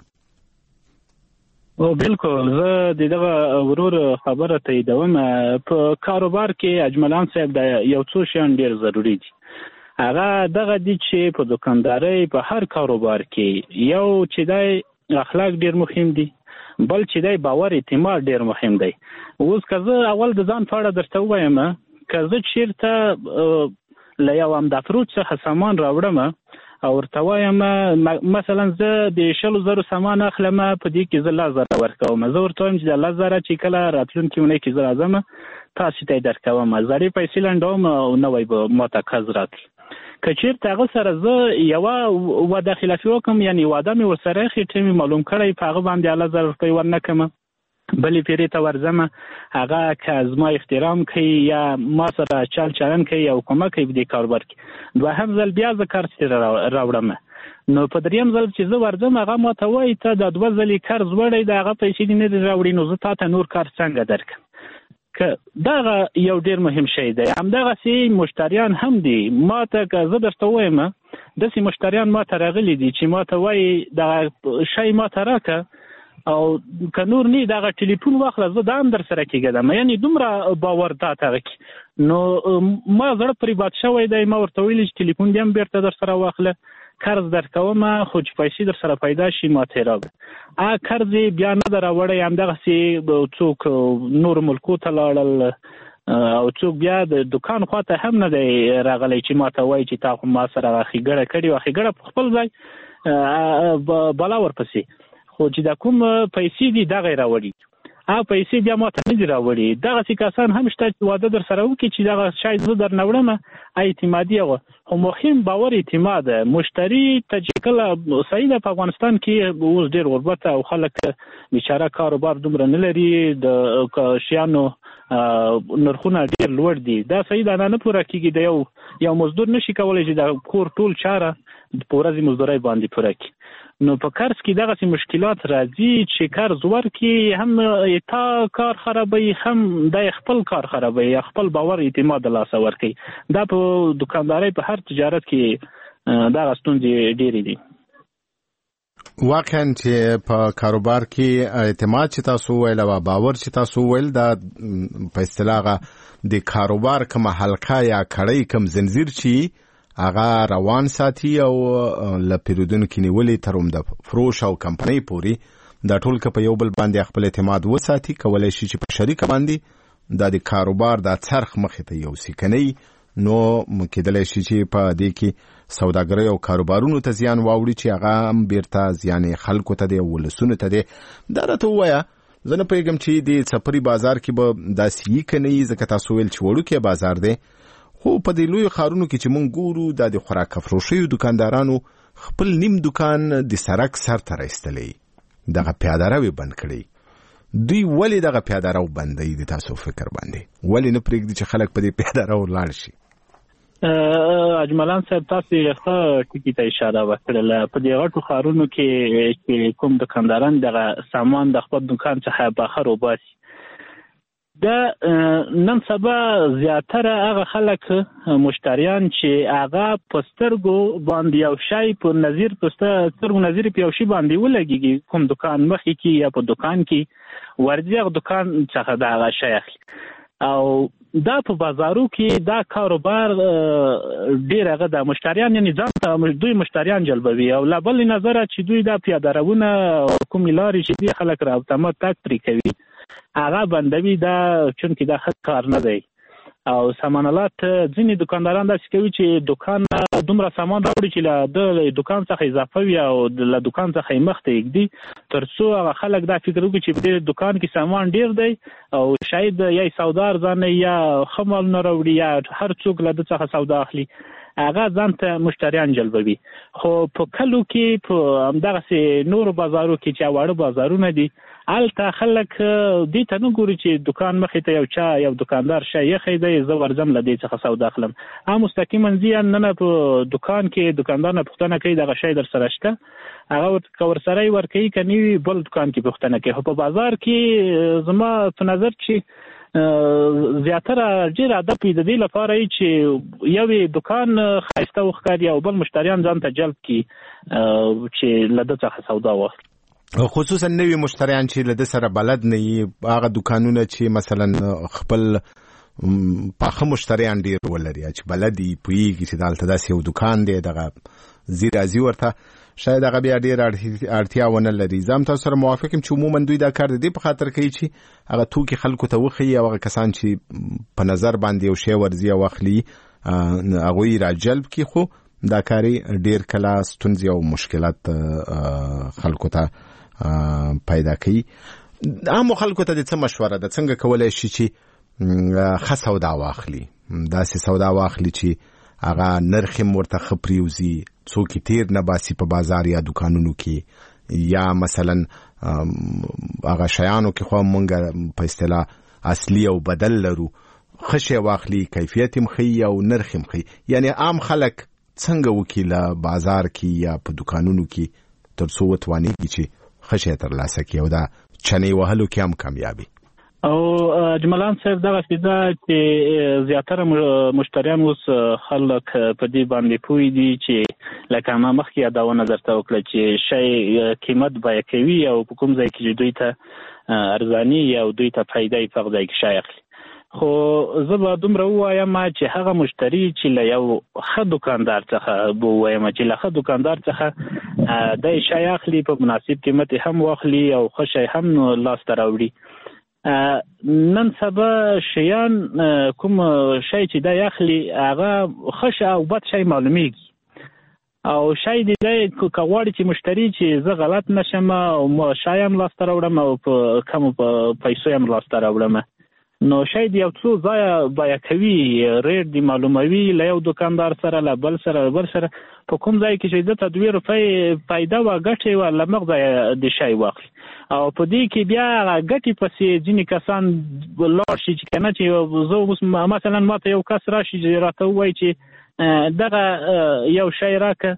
او بالکل زه دغه ورور خبره تاییدوم. په کاروبار کې اجملان صاحب د یو څو شیان ډیر ضروری دي. هغه دغه دي چې په دکاندارۍ په هر کاروبار کې یو چې د اخلاق ډیر مهم دي، بل چې د باور اعتماد ډیر مهم دی. اوس که زه اول د ځان په اړه درته ووایم، که زه چېرته له یو همدا فروټ څخه سامان راوړم او ورته وایم مثلا زه د 100,000 سامان اخلم، په دې کې زه 10,000 ورکوم، زه ورته وایم چې د 10,000 چې کله راتلونکې اونۍ کې زه راځم تاسو ته یې درکوم، زړې پیسې لنډوم او نوی به ماته قرض راکړي. که چېرته هغه سره زه یوه وعده خلافي وکړم، یعنې وعده مې ورسره ایښې، ټیم مې معلوم کړی، په هغه باندې 10,000 روپۍ ورنه کړم، بلې پیرې ته ورځم، هغه که زما احترام کوي یا ما سره چل چلن کوي او کومک کوي په دې کاروبار کې، دوهم ځل بیا زه قرض ترې راوړم. نو په دریم ځل چې زه ورځم هغه ماته وایي ته دا 2 ځلې قرض وړی، د هغه پیسې دې نه دي راوړي، نو زه تا ته نور قرض څنګه درکړم؟ که دغه یو ډیر مهم شی دی. همدغسې مشتریان هم دي. ما ته که زه درته ووایم داسې مشتریان ما ته راغلي دي چې ما ته وایي دغه شی ما ته راکړه او که نور نه دغه ټلیفون واخله زه دا هم در سره کېږدم، یعنې دومره باور دا هغه کې. نو ما زړه پرې باد شوی دی، ما ورته ویلي چې ټلیفون دې هم بیرته در سره واخله، قرض درکوم، خو چې پیسې در سره پیدا شي ما ته یې راوړه. قرض یې بیا نه ده راوړی، همدغسې څوک نور ملکو ته لاړل او څوک بیا د دکان خواته هم نه دی راغلی چې ما ته وایي چې تا خو ما سره ښېګړه کړې وه، ښېګړه په خپل ځای بلا ورپسې، خو چې دا کوم پیسې دي دغه یې راوړي، هغه پیسې بیا ما ته نه دي راوړي. دغسې کسان هم شته چې واده در سره وکړي چې دغه شاید زه در نه وړم اعتمادي هغه، خو مهم باور اعتماد. مشتري ته چې کله صحیح ده، په افغانستان کې اوس ډېر غربت او خلک بیچاره کاروبار دومره نه لري، د شیانو نرخونه ډېر لوړ دي، دا صحیح ده نه پوره کېږي. د یو مزدور نشي کولی چې د کور ټول چاره په ورځې مزدورۍ باندې پوره کړي. نو په قرض کې دغسې مشکلات راځي چې قرض ورکړي، هم تا کار خرابوي، هم د خپل کار خرابوي، یا خپل باور اعتماد د لاسه ورکوي. دا په دکاندارۍ په هر تجارت کې دغه ستونزې ډېرې دي. واقعا چې په کاروبار کې اعتماد چې تاسو ویل او باور چې تاسو ویل، دا په اصطلاح د کاروبار کومه حلقه یا کړۍ کوم زنجیر چې هغه روان ساتي او له پیرودونکو نیولې تر د فروش او کمپنۍ پورې دا ټول که په یو بل باندې خپل اعتماد وساتي، کولای شي چې په شریک باندې دا د کاروبار دا څرخ مخې ته یو سکنی نو کېدلی شي چې په دې کې سوداګرۍ او کاروبارونو ته زیان واوړي چې هغه هم بیرته زیان خلکو ته دی ولسونو ته دی. دا راته ووایه زه نه پوهېږم چې د څپري بازار کې به داسې وي که نه وي، ځکه تاسو ویل چې وړوکی بازار دی، خو په دې لویو ښارونو کې چې موږ ګورو دا د خوراک فروشیو دکاندارانو خپل نیم دکان د سړک سر ته رایستلی، دغه پیاده رو یې بند کړی. دوی ولې دغه پیاده رو بندوي د تاسو فکر باندې؟ ولې نه پرېږدي چې خلک په دې پیاده رو ولاړ شي؟ اجملان صاحب تاسو ښه ټکي ته اشاره وکړله. په دې غټو ښارونو کې کوم دکانداران دغه سامان د خپل دکان څخه بهر وباسي، دا نن سبا زیاتره هغه خلک مشتریان چې هغه په سترګو باندې یو شی په نظیر په سترګو نظیر په یو شی باندې ولګي، کوم دکان مخې کې یا په دکان کې ورځي هغه دکان څخه دا هغه شی اخلي. او دا په بازارو کې دا کاروبار ډیر هغه د مشتریان یعنی ځان ته دوی مشتریان جلبوي، او لا بل نظر چې دوی دا پیاده روونه کوم لارې چې دی خلک را اتومات تک پرې کوي هغه بندوي، دا چونکې دا ښه کار نه دی. او سامانالات ځینې دکانداران داسې کوي چې دکان دومره سامان راوړي چې له دکان څخه اضافه وي او له دکان څخه یې مخ ته یږدي، تر څو هغه خلک دا فکر وکړي چې په دې دکان کې سامان ډیر دی او شاید یا سودار ځان یا ښه مالونه راوړي یا هر څوک له ده څخه سودا اخلي، هغه ځان ته مشتریان جلبوي. خو په کلو کې په همدغسې نورو بازارو کې چې واړه بازارونه دي هلته خلک دې ته نه ګوري چې دکان مخې ته یو دکاندار شی ایښی دی زه ورځم له دې څخه سودا اخلم. هم مستقیما ځي نه په دکان کې دکاندار نه پوښتنه کوي دغه شی در سره شته، هغه که ورسره یې ورکوي که نه وي بل دکان کې پوښتنه کوي. خو په بازار کې زما په نظر چې زیاتره ډېر عادت د دې لپاره چې یو دکان ښایسته وښکاري او بل مشتریان ځان ته جلب کړي چې له ده څخه سودا واخلي. خصوصا نوی مشتریان چې له ده سره بلد نه وي، هغه دکانونه چې مثلا خپل پاخه مشتریان ډېر ولري چې بلد یې پوهېږي چې دلته داسې یو دکان دی دغه ځي راځي ورته، شاید هغه بیا ډېر اړتیا ونه لري. زه هم تاسو سره موافق یم چې عموما دوی دا کار د دې په خاطر کوي چې هغه توکي خلکو ته وښیي او هغه کسان چې په نظر باندې یو شی ورځي او اخلي هغوی را جلب کړي. خو دا کار ډېر کله ستونزې او مشکلات خلکو ته پیدا کوي. عامو خلکو ته د څه مشوره ده، څنګه کولی شي چې ښه سودا واخلي، داسې سودا واخلي چې هغه نرخ یې ورته ښه پرېوځي، څوک یې تیر نه باسي په بازار یا دکانونو کې، یا مثلا هغه شیانو کې خو موږ په اصطلاح اصلي او بدل لرو، ښه شی واخلي، کیفیت یې ښیي او نرخ یې ښیي. یعنی عام خلک څنګه وکړي له بازار کې یا په دکانونو کې تر څو وتوانېږي چې ښه شی ترلاسه کړي او دا چنې وهلو کې هم کامیابي؟ او اجملان صاحب دغسې ده چې زیاتره مشتریان اوس خلک په دې باندې پوه دي چې لکه ما مخکې یادونه درته وکړه چې شی قیمت بیه کوي او په کوم ځای کې چې دوی ته ارزاني یا دوی ته فایده یې په هغه ځای کې شی اخلي. خو زه به دومره ووایم چې هغه مشتری چې له یو ښه دکاندار څخه به ووایم چې له ښه دکاندار څخه دی شی اخلي، په مناسب قیمت هم واخلي او ښه شی هم لاسته راوړي. نن سبا شیان کوم شی چې دی اخلي هغه ښه شی او بد شی معلومیږي، او شی دی که غواړي چې مشتری چې زه غلط نشم او شی هم لاسته راوړم او په کمو پیسو هم لاسته راوړم، نو شاید یو څو ځایه بیه کوي، ریټ دی معلوموي له یو دکاندار سره له بل سره په کوم ځای کې چې دته 2 روپۍ پیدا وه ګټې وه له مغ ځایه د شی واخلي، او په دې کې بیا ګټې پسې ځینې کسان لاړ شي چې که نه چې زه اوس مثلا ما ته یو کس راشي چې راته ووایي چې دغه یو شی راکه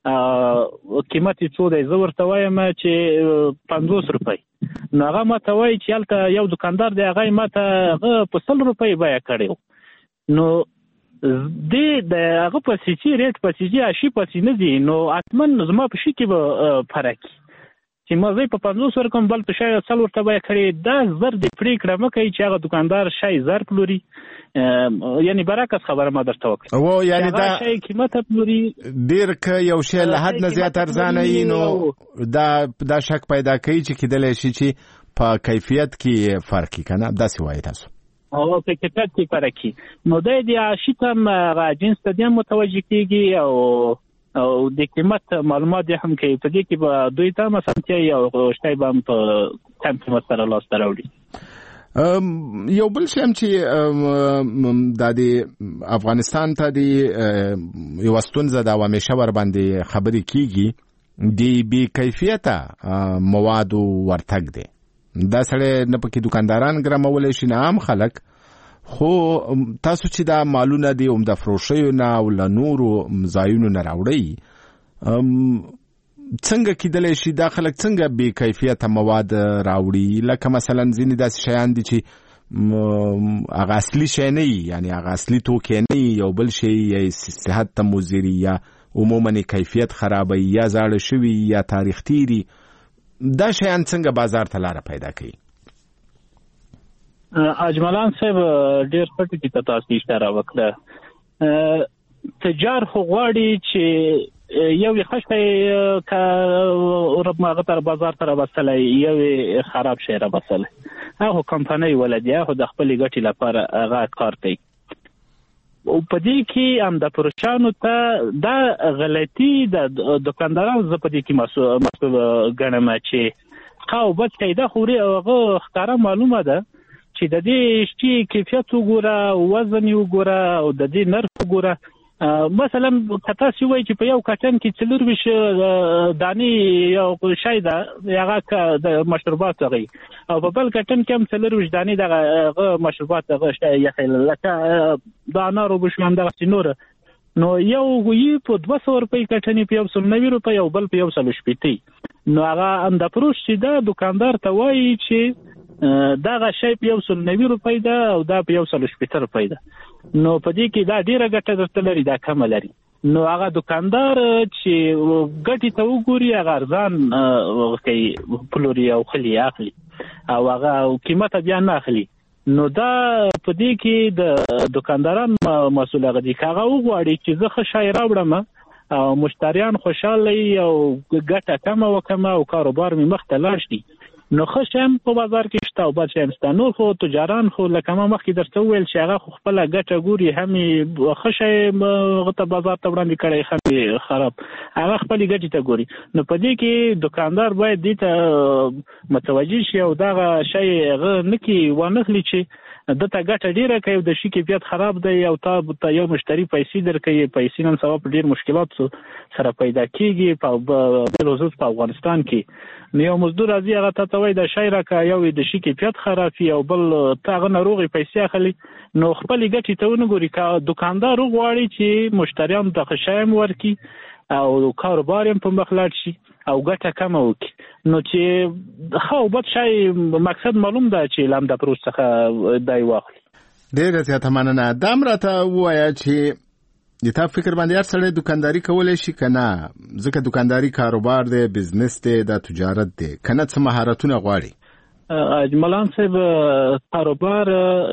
قیمت یې څو دی، زه ورته وایم چې 50 روپۍ، نو هغه ما ته وایي چې هلته یو دکاندار دی هغه یې ما ته هغه په 100 روپۍ بیه کړی، نو د هغه پسې چې ریټ پسې چې اشي پسې نه ځي، نو حتما زما په شي کې به فرق چې ما زه په 50 ورکوم بل په شی 100 ورته بیه کړې. دا زر د پرېکړه مه کوي چې هغه دکاندار شی زر پلوري، یعنی برعکس خبره ما درته وکړه و، یعنی دا شی قیمت پلوري ډېر که یو شی له حد نه زیات ارزانه وي نو دا شک پیدا کوي چې کیدلی شي چې په کیفیت کې فرق وي، که نه؟ داسې وایي تاسو؟ او په کیفیت کې فرق کی نو د عاشي تم جنس ته د متوجه کیږي او د قیمت معلومات هم کوي په دې کې به دوی ته مسانتیا او شتای به په کم قیمت سره لاس راوړي. یو بل شی هم چې د افغانستان ته د یو ستونزه د همیشه ور باندې خبرې کیږي د بی کیفیته مواد ورتګ دي. دا سره نه پکې دکانداران ګرمول شي نه عام خلک خو تاسو چې دا مالونه دي د فروشیو نه او له نورو ځایونو نه راوړي څنګه کېدلی شي دا خلک څنګه بې کیفیته مواد راوړي لکه مثلا ځینې داسې شیان دي چې هغه اصلي شی نه وي یعنې هغه اصلي توکی نه وي یو بل شی یا صحت ته مضر یا عموما کیفیت خرابوي یا زاړه شوي یا تاریخ تیري دا شیان څنګه بازار ته لاره پیدا کوي؟ اجملان صاحب ډېر ښه ټکي ته تاسو اشاره وکړه. تجار خو غواړي چې یو ښه شی که هغه تر بازار ته راوستلی یو خراب شی راوستلی هغه کمپنۍ ولدي هغه د خپلې ګټې لپاره هغه کار کوي. او په دې کې هم د پروشانو ته دا غلطي د دکاندارانو زه په دې کې مسؤل ګڼم چې خاو بد قاعده خوري او هغه ښکاره معلومه ده چې د دې شي کیفیت وګوره وزن وګوره او د دې نرخ وګوره. مثلا کته سی وای چې په یو کټن کې 4 دانی یو شای ده هغه د مشروبات غي او په بل کټن کې هم 4 دانی دغه مشروبات غي شای یخل لکه دا نارو بشم دغه سينور نو یو وی په 200 روپۍ کټنې په 190 روپۍ او بل په 180 نو هغه اند پروش چې دا دکاندار ته وایي چې دا شی په 190 روپۍ ده او دا په 180 روپۍ ده نو په دې کې دا ډیره ګټه درته لري دا کم لري. نو هغه دکاندار چې ګټې ته وګوري هغه ارزان کوي پلوري او خلی اخلي او هغه قیمت بیا نه اخلي. نو دا په دې کې د دکانداران مسؤل غدي هغه وغواړي چې زه ښه شی راوړم او مشتریان خوشاله او ګټه کم وکم او کاروبار می مخ ته لاړ شي نو ښه شی په بازار کې شته او بد شی هم نور خو تجاران خو لکه ما مخکې درته وویل چې هغه خپله ګټه ګوري هم ښه شی هغه ته بازار ته وړاندې کړی هم خراب هغه خپلې ګټې ته ګوري. نو په دې کې دکاندار باید دې ته متوجه شي او دغه شی هغه نه کړي وانخلي چې دته ګټه ډیره کوي د شي کیفیت خراب دی او تا یو مشتری پیسې درکوي پیسې نن سبا په ډیر مشکلات سره پیدا کیږي په بلوزوس په افغانستان کې نو یو مزدور ازي هغه ته وای د شی راکا یو د شي کیفیت خراب او بل تاغه ناروغي پیسې اخلي نو خپل ګټې ته ونګوري کا دکاندار غواړي چې مشتریان ته خشایم ورکي او کاروبار هم په مخلاړ شي او ګټه کم وکړي. نو چې خو بد شي مقصد معلوم ده چې لام د پروسه څخه دای واخلي. ډېر زیاته مننه. دا امراته وایا چې د تا فکر باندې هر سړی دکانداری کولای شي کنه ځکه دکانداری کاروبار دی بزنس دی دا تجارت دی کنه څه مهارتونه غواړي؟ اجملان صاحب کاروبار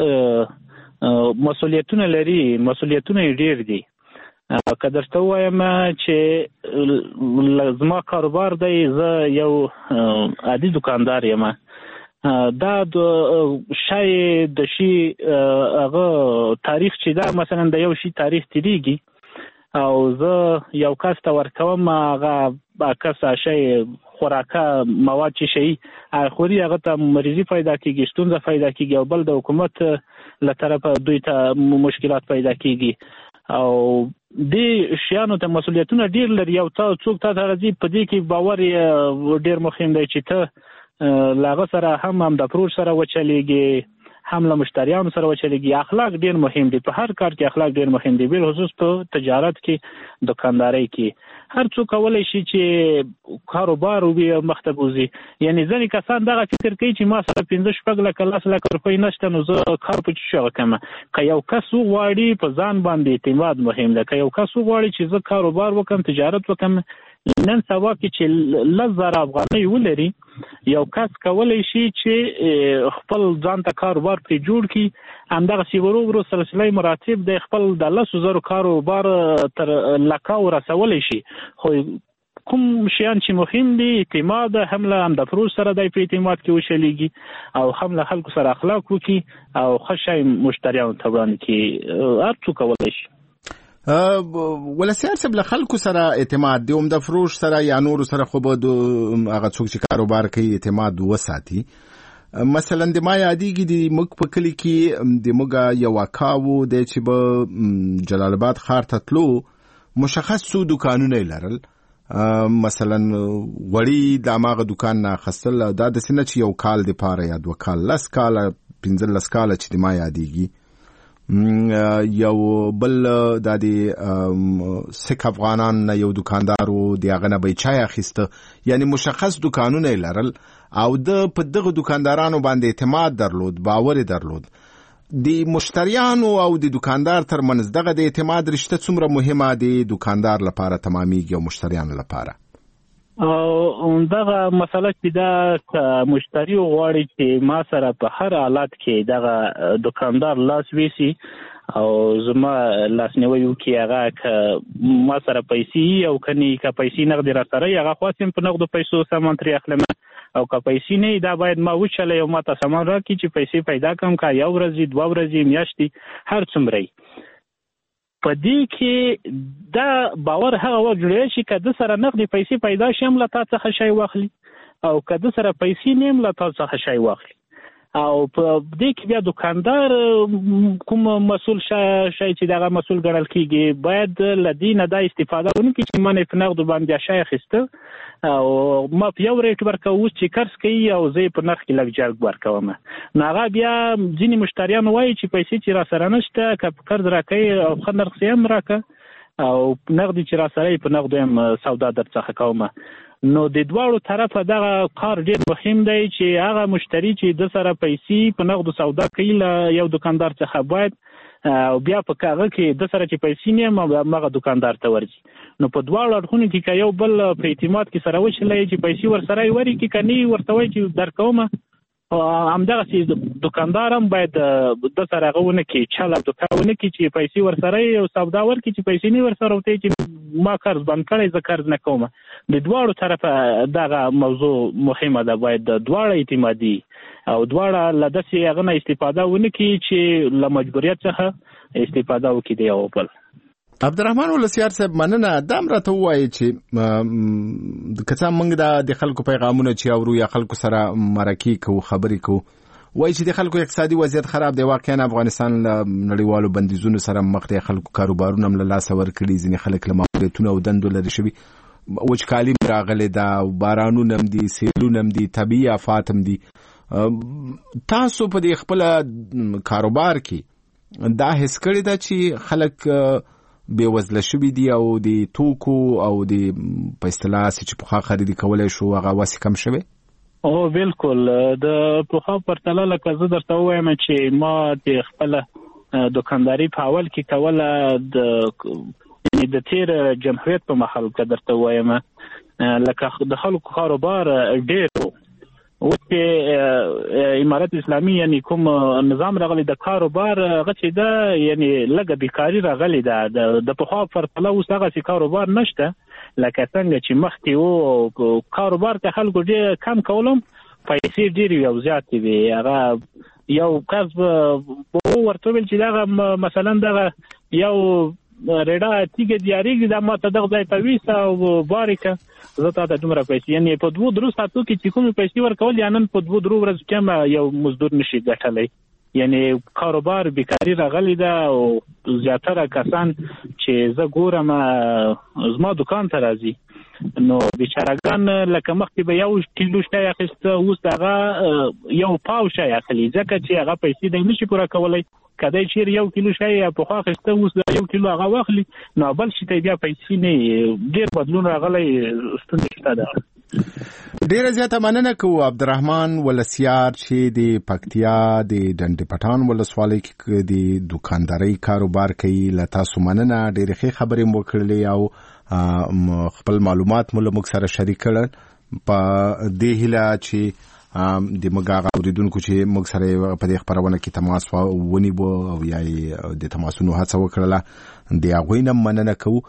مسؤلیتونه لري مسؤلیتونه ډېر دي. که درته وایم چې زما کاروبار دی زه یو عادي دکاندار یم دا شای د شي هغه تاریخ چې دا مثلا د یو شي تاریخ تیریږي او زه یو کس ته ورکوم هغه کس شای خوراکه مواد چې شي خوري هغه ته مریضي پیدا کیږي ستونزه پیدا کیږي او بل د حکومت له طرفه دوی ته مشکلات پیدا کیږي او دې شیانو ته مسؤلیتونه ډیر لري او څوک ته راځي په دې کې باور ډیر مهم دی چې ته لاغه سره هم د پروژ سره وچلېږي هم له مشتریانو سره وچلېږي. اخلاق ډیر مهم دي په هر کار کې اخلاق ډیر مهم دي بل خصوص په تجارت کې دکاندارۍ کې هر څوک کولای شي چې کاروبار وي مخته بوزي. یعنی ځینې کسان دغه فکر کوي چې ما سره 15 لک 10 لک روپۍ نشته نو زه کار په څه وکم. که یو کس وغواړي په ځان باندې اعتماد مهم ده. که یو کس وغواړي چې زه کاروبار وکم تجارت وکم نن سبا کې چې 10,000 افغانۍ ولري یو کس کولای شي چې خپل ځان ته کاروبار پرې جوړ کړي همدغه سی ورو سلسله مراتب د خپل د 10,000 کاروبار تر لکاو رسولی شي خو کوم شیان چې مهم دي اعتماد هم له امدا فروش سره د اعتماد کې وشلېږي او هم له خلکو سره اخلاق وکړي او خشای مشتریانو ته وړاندې کړي هر څه کولای شي. ولسیار صاحب له خلکو سره اعتماد دی امدا فروش سره یا نور سره خو به هغه څوک چې کاروبار کوي اعتماد وساتي. مثلا د ما یادېږي د موږ په کلي کې د موږ یو اکاو دی چې به جلال آباد ښار ته تلو مشخص څو دوکانونه یې لرل، مثلا وړي د هماغه دوکان نه اخیستل دا داسې نه چې یو کال دپاره یا 2 کال 10 کاله 15 کاله چې د ما یادېږي. یو بل دا د سک افغانان نه یو دوکاندار و د هغه نه به یې چای اخیسته، یعنی مشخص دوکانونه یې لرل او د په دغه دوکاندارانو باندې اعتماد درلود، باور یې درلود. د مشتریانو او د دوکاندار ترمنځ دغه د اعتماد رشته څومره مهمه د دوکاندار لپاره تمامېږي او مشتریانو لپاره؟ او دغه مسله چې دا مشتری غواړي چې ما سره په هر حالت کې دغه دوکاندار لاس ویسي او زما لاسنیوي وکړي، هغه که ما سره پیسې او کني که پیسې نغدي را سره هغه خاصم په نغدو پیسو سامان ترې اخلم او که پیسې نه دا باید ما وچلې او ما ته سامان راکړي چې پیسې پیدا کړم، که یو ورځ 2 ورځې میاشتې هر څومره. په دې کې دا باور هغه وخت جوړېږي چې که د سره نغدي پیسې پیدا شي هم له تا څخه شی واخلي او که د سره پیسې نه هم له تا څخه شی واخلي. او په دې کې بیا دوکاندار کوم مسؤل شي چې دغه مسؤل ګڼل کېږي باید له دې نه دا استفاده وکړي چې ما نه په نغدو باندې شی اخیسته او ما په یو ریټ ورکوم، اوس چې قرض کوي او زه په نرخ کې لږ جلب ورکوم. نو هغه بیا ځینې مشتریان وایي چې پیسې چې را سره نشته که په قرض راکوي او ښه نرخ یې هم راکړه او نغدي چې را سره په نغدو هم سودا در څخه کوم. نو د دواړو طرفه دغه کار ډېر مهم دی چې هغه مشتری چې د سره پیسې په نغدو سودا کوي له یو دوکاندار څخه باید او بیا په کاغه کې د سره چې پیسې نه هغه دوکاندار ته ورځي. نو په دواړو اړخونو کې که یو بل په اعتماد کې سره وچلوي چې پیسې ورسره یې ورکړي، که نه ورته وایي چې درکومه همدغسې دوکاندار هم باید د سره هغه ونه کړي چل دوکه ونه کړي چې پیسې ورسره یې او سودا ورکړي چې پیسې نه ورسره ورته چې ما قرض بند کړی زه قرض نه کوم. د دواړو طرفه دغه موضوع مهمه ده، باید دواړه اعتمادي او دواړه له داسې هغه نه استفاده ونه کړي چې له مجبوریت څخه استفاده وکړي د یو بل. عبدالرحمن ولسیار صاحب مننه. دا هم راته ووایي چې که څه موږ د خلکو پیغامونه چې اورو یا خلکو سره مرکې کوو خبرې کوو وایي چې د خلکو اقتصادي وضعیت خراب دی. واقعا افغانستان له نړیوالو بندیزونو سره مخ دی، خلکو کاروبارونه هم له لاسه ورکړي، ځینې خلک له معمولیتونو او دندو لرې شوي، وچکالي راغلې ده، بارانونه هم دي، سیلونه هم دي، طبیعي آفات هم دي. تاسو په دې خپل کاروبار کې دا حس کړی ده چې خلک بې وزله شوي دي او د توکو او د په اصطلاح چې پخوا خریدي کولی شو هغه وس کم شوی؟ او بالکل د پخوا پرتله لکه زه درته ووایم چې ما د خپله دوکانداري په اول کې کوله د تیر جمهوریت په مهال که درته ووایم لکه د خلکو کاروبار ډېر اوس چې امارت اسلامي یعنی کوم نظام راغلی د کاروبار هغه چې ده یعنی لږه بیکاري راغلی ده د پخوا پرتله اوس هغسې کاروبار نشته لکه څنګه چې مخکې و. کاروبار ته خلکو ډېر کم کولم، پیسې ډېرې وي او زیاتې وي. هغه یو کس به ورته ویل چې دغه مثلا دغه یو ریډه تیږه دیارېږي دا ما ته دغه ځای ته ویسه او بارې زه تا ته دومره پیسې، یعنې په 2-3 ساعتو کې چې کومې پیسې ورکول یا نن په 2-3 ورځو کې هم یو مزدور نشي ګټلی. یعنې کاروبار بیکاري راغلی ده او زیاتره کسان چې زه ګورم زما دکان ته راځي نو بیچارهګان لکه مخکې به 1 کیلو شی اخیسته اوس هغه 1 پاو شی اخلي ځکه چې هغه پیسې دی نشي پوره کولی. کدی چیرې 1 کیلو شی پخوا اخیسته اوس 1 کیلو هغه واخلي نو بل شي ته بیا پیسې نه. ډېر بدلون راغلی، ستونزې شته ده. ډیره زیاته مننه کوو عبدالرحمن ولسیار چې د پکتیا د ډنډ پټان ولسوالۍ کې د دوکاندارۍ کاروبار کوي. له تاسو مننه، ډېرې ښې خبرې مو کړلې او خپل معلومات مو له موږ سره شریک کړل. په دې هیله چې د موږ هغه اورېدونکو چې موږ سره په دې خپرونه کې تماس ونیوه او یا د تماسونو هڅه وکړله د هغوی نه مننه کوو.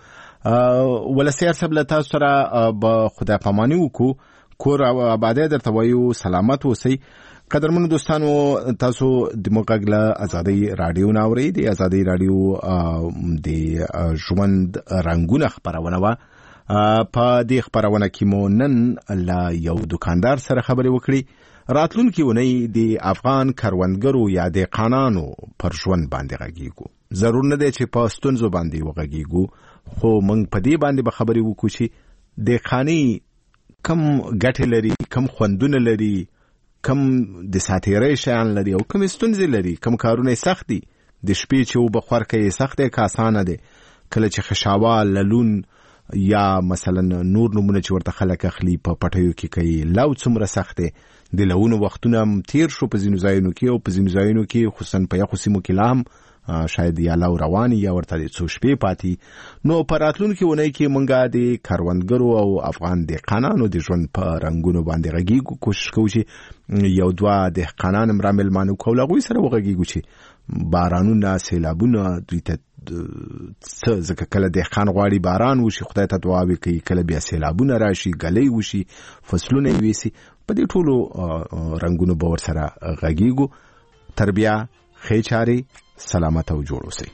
ولسیار صاحب له تاسو سره به خدای پاماني وکړو، کور او آبادی درته وایو، سلامت اوسئ. قدرمنو دوستانو، تاسو د موږ له ازادي رادیو نه اورئ. د ازادي رادیو د ژوند رنګونه خپرونه وه. په دې خپرونه کې مو نن له یو دکاندار سره خبرې وکړې. راتلونکي اونۍ د افغان کروندګرو یا دهقانانو پر ژوند باندې غږیږو. ضرور نه دی چې په ستونزو باندې وغږیږو، خو موږ په دې باندې به خبرې وکړو چې دهقاني کم ګټې لري، کم خوندونه لري، کم د ساتیرۍ شیان لري او کم ستونزې لري، کم کارونه سخت دي. د شپې چې اوبه خور کوي سخت دی که اسانه دی؟ کله چې خشاوال، للون یا مثلا نور نمونه چې ورته خلک اخلي په پټیو کې کوي، لو څومره سخت دی. د لونو وختونه هم تیر شو په ځینو ځایونو کې، او په ځینو ځایونو کې خصوصا په یخو سیمو کې لا هم شاید یا لو رواني یا ورته د څو شپې پاتې. نو په راتلونکي اونۍ کې مونږ د کروندګرو او افغان دهقانانو د ژوند په رنګونو باندې غږیږو. کوشش کوو چې یو دوه دهقانان هم رامېلمانه کړو، له هغوی سره وغږیږو چې بارانونه، سیلابونه دوی ته څه، ځکه کله دهقان غواړي باران وشي، خدای ته دعاوې کوي، کله بیا سیلابونه راشي، ګلۍ وشي، فصلونه یې ویسي. په دې ټولو رنګونو به ورسره غږیږو. تر بیا ښې چارې، سلامت او جوړ اوسئ.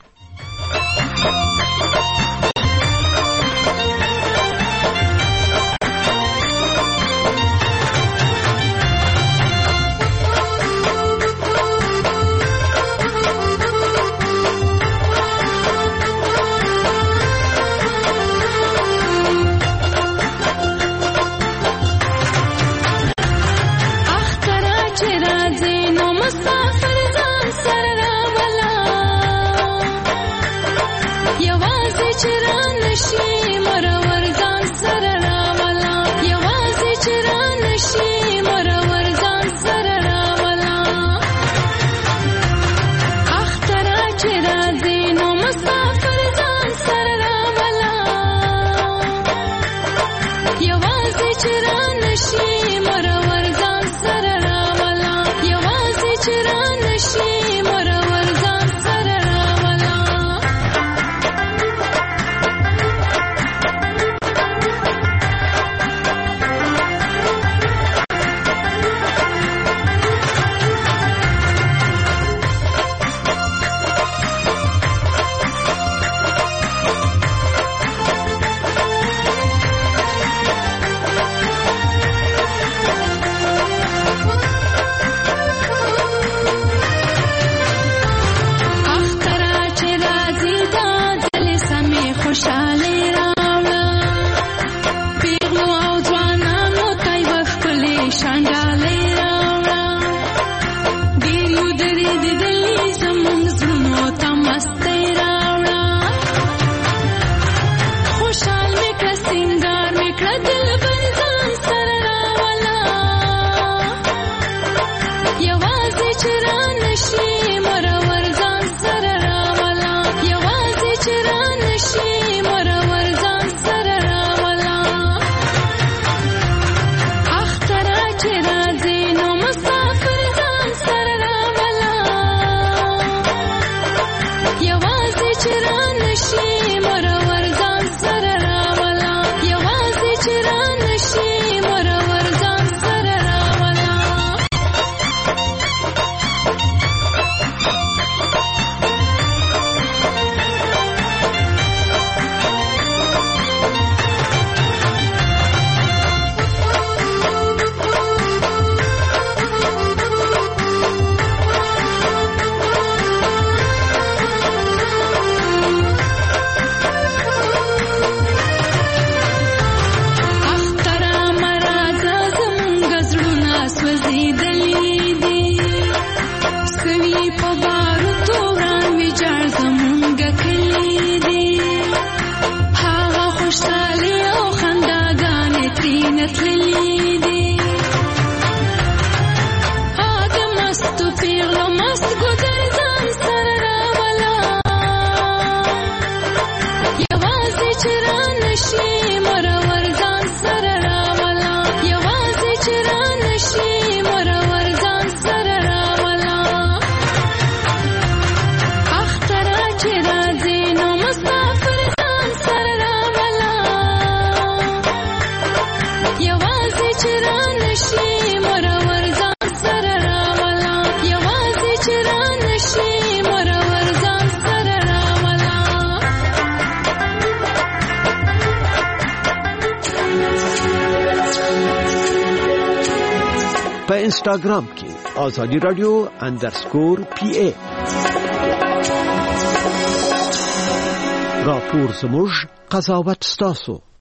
یوازې په انسټاګرام کې آزادي رادیو _PA. راپور زموږ، قضاوت ستاسو.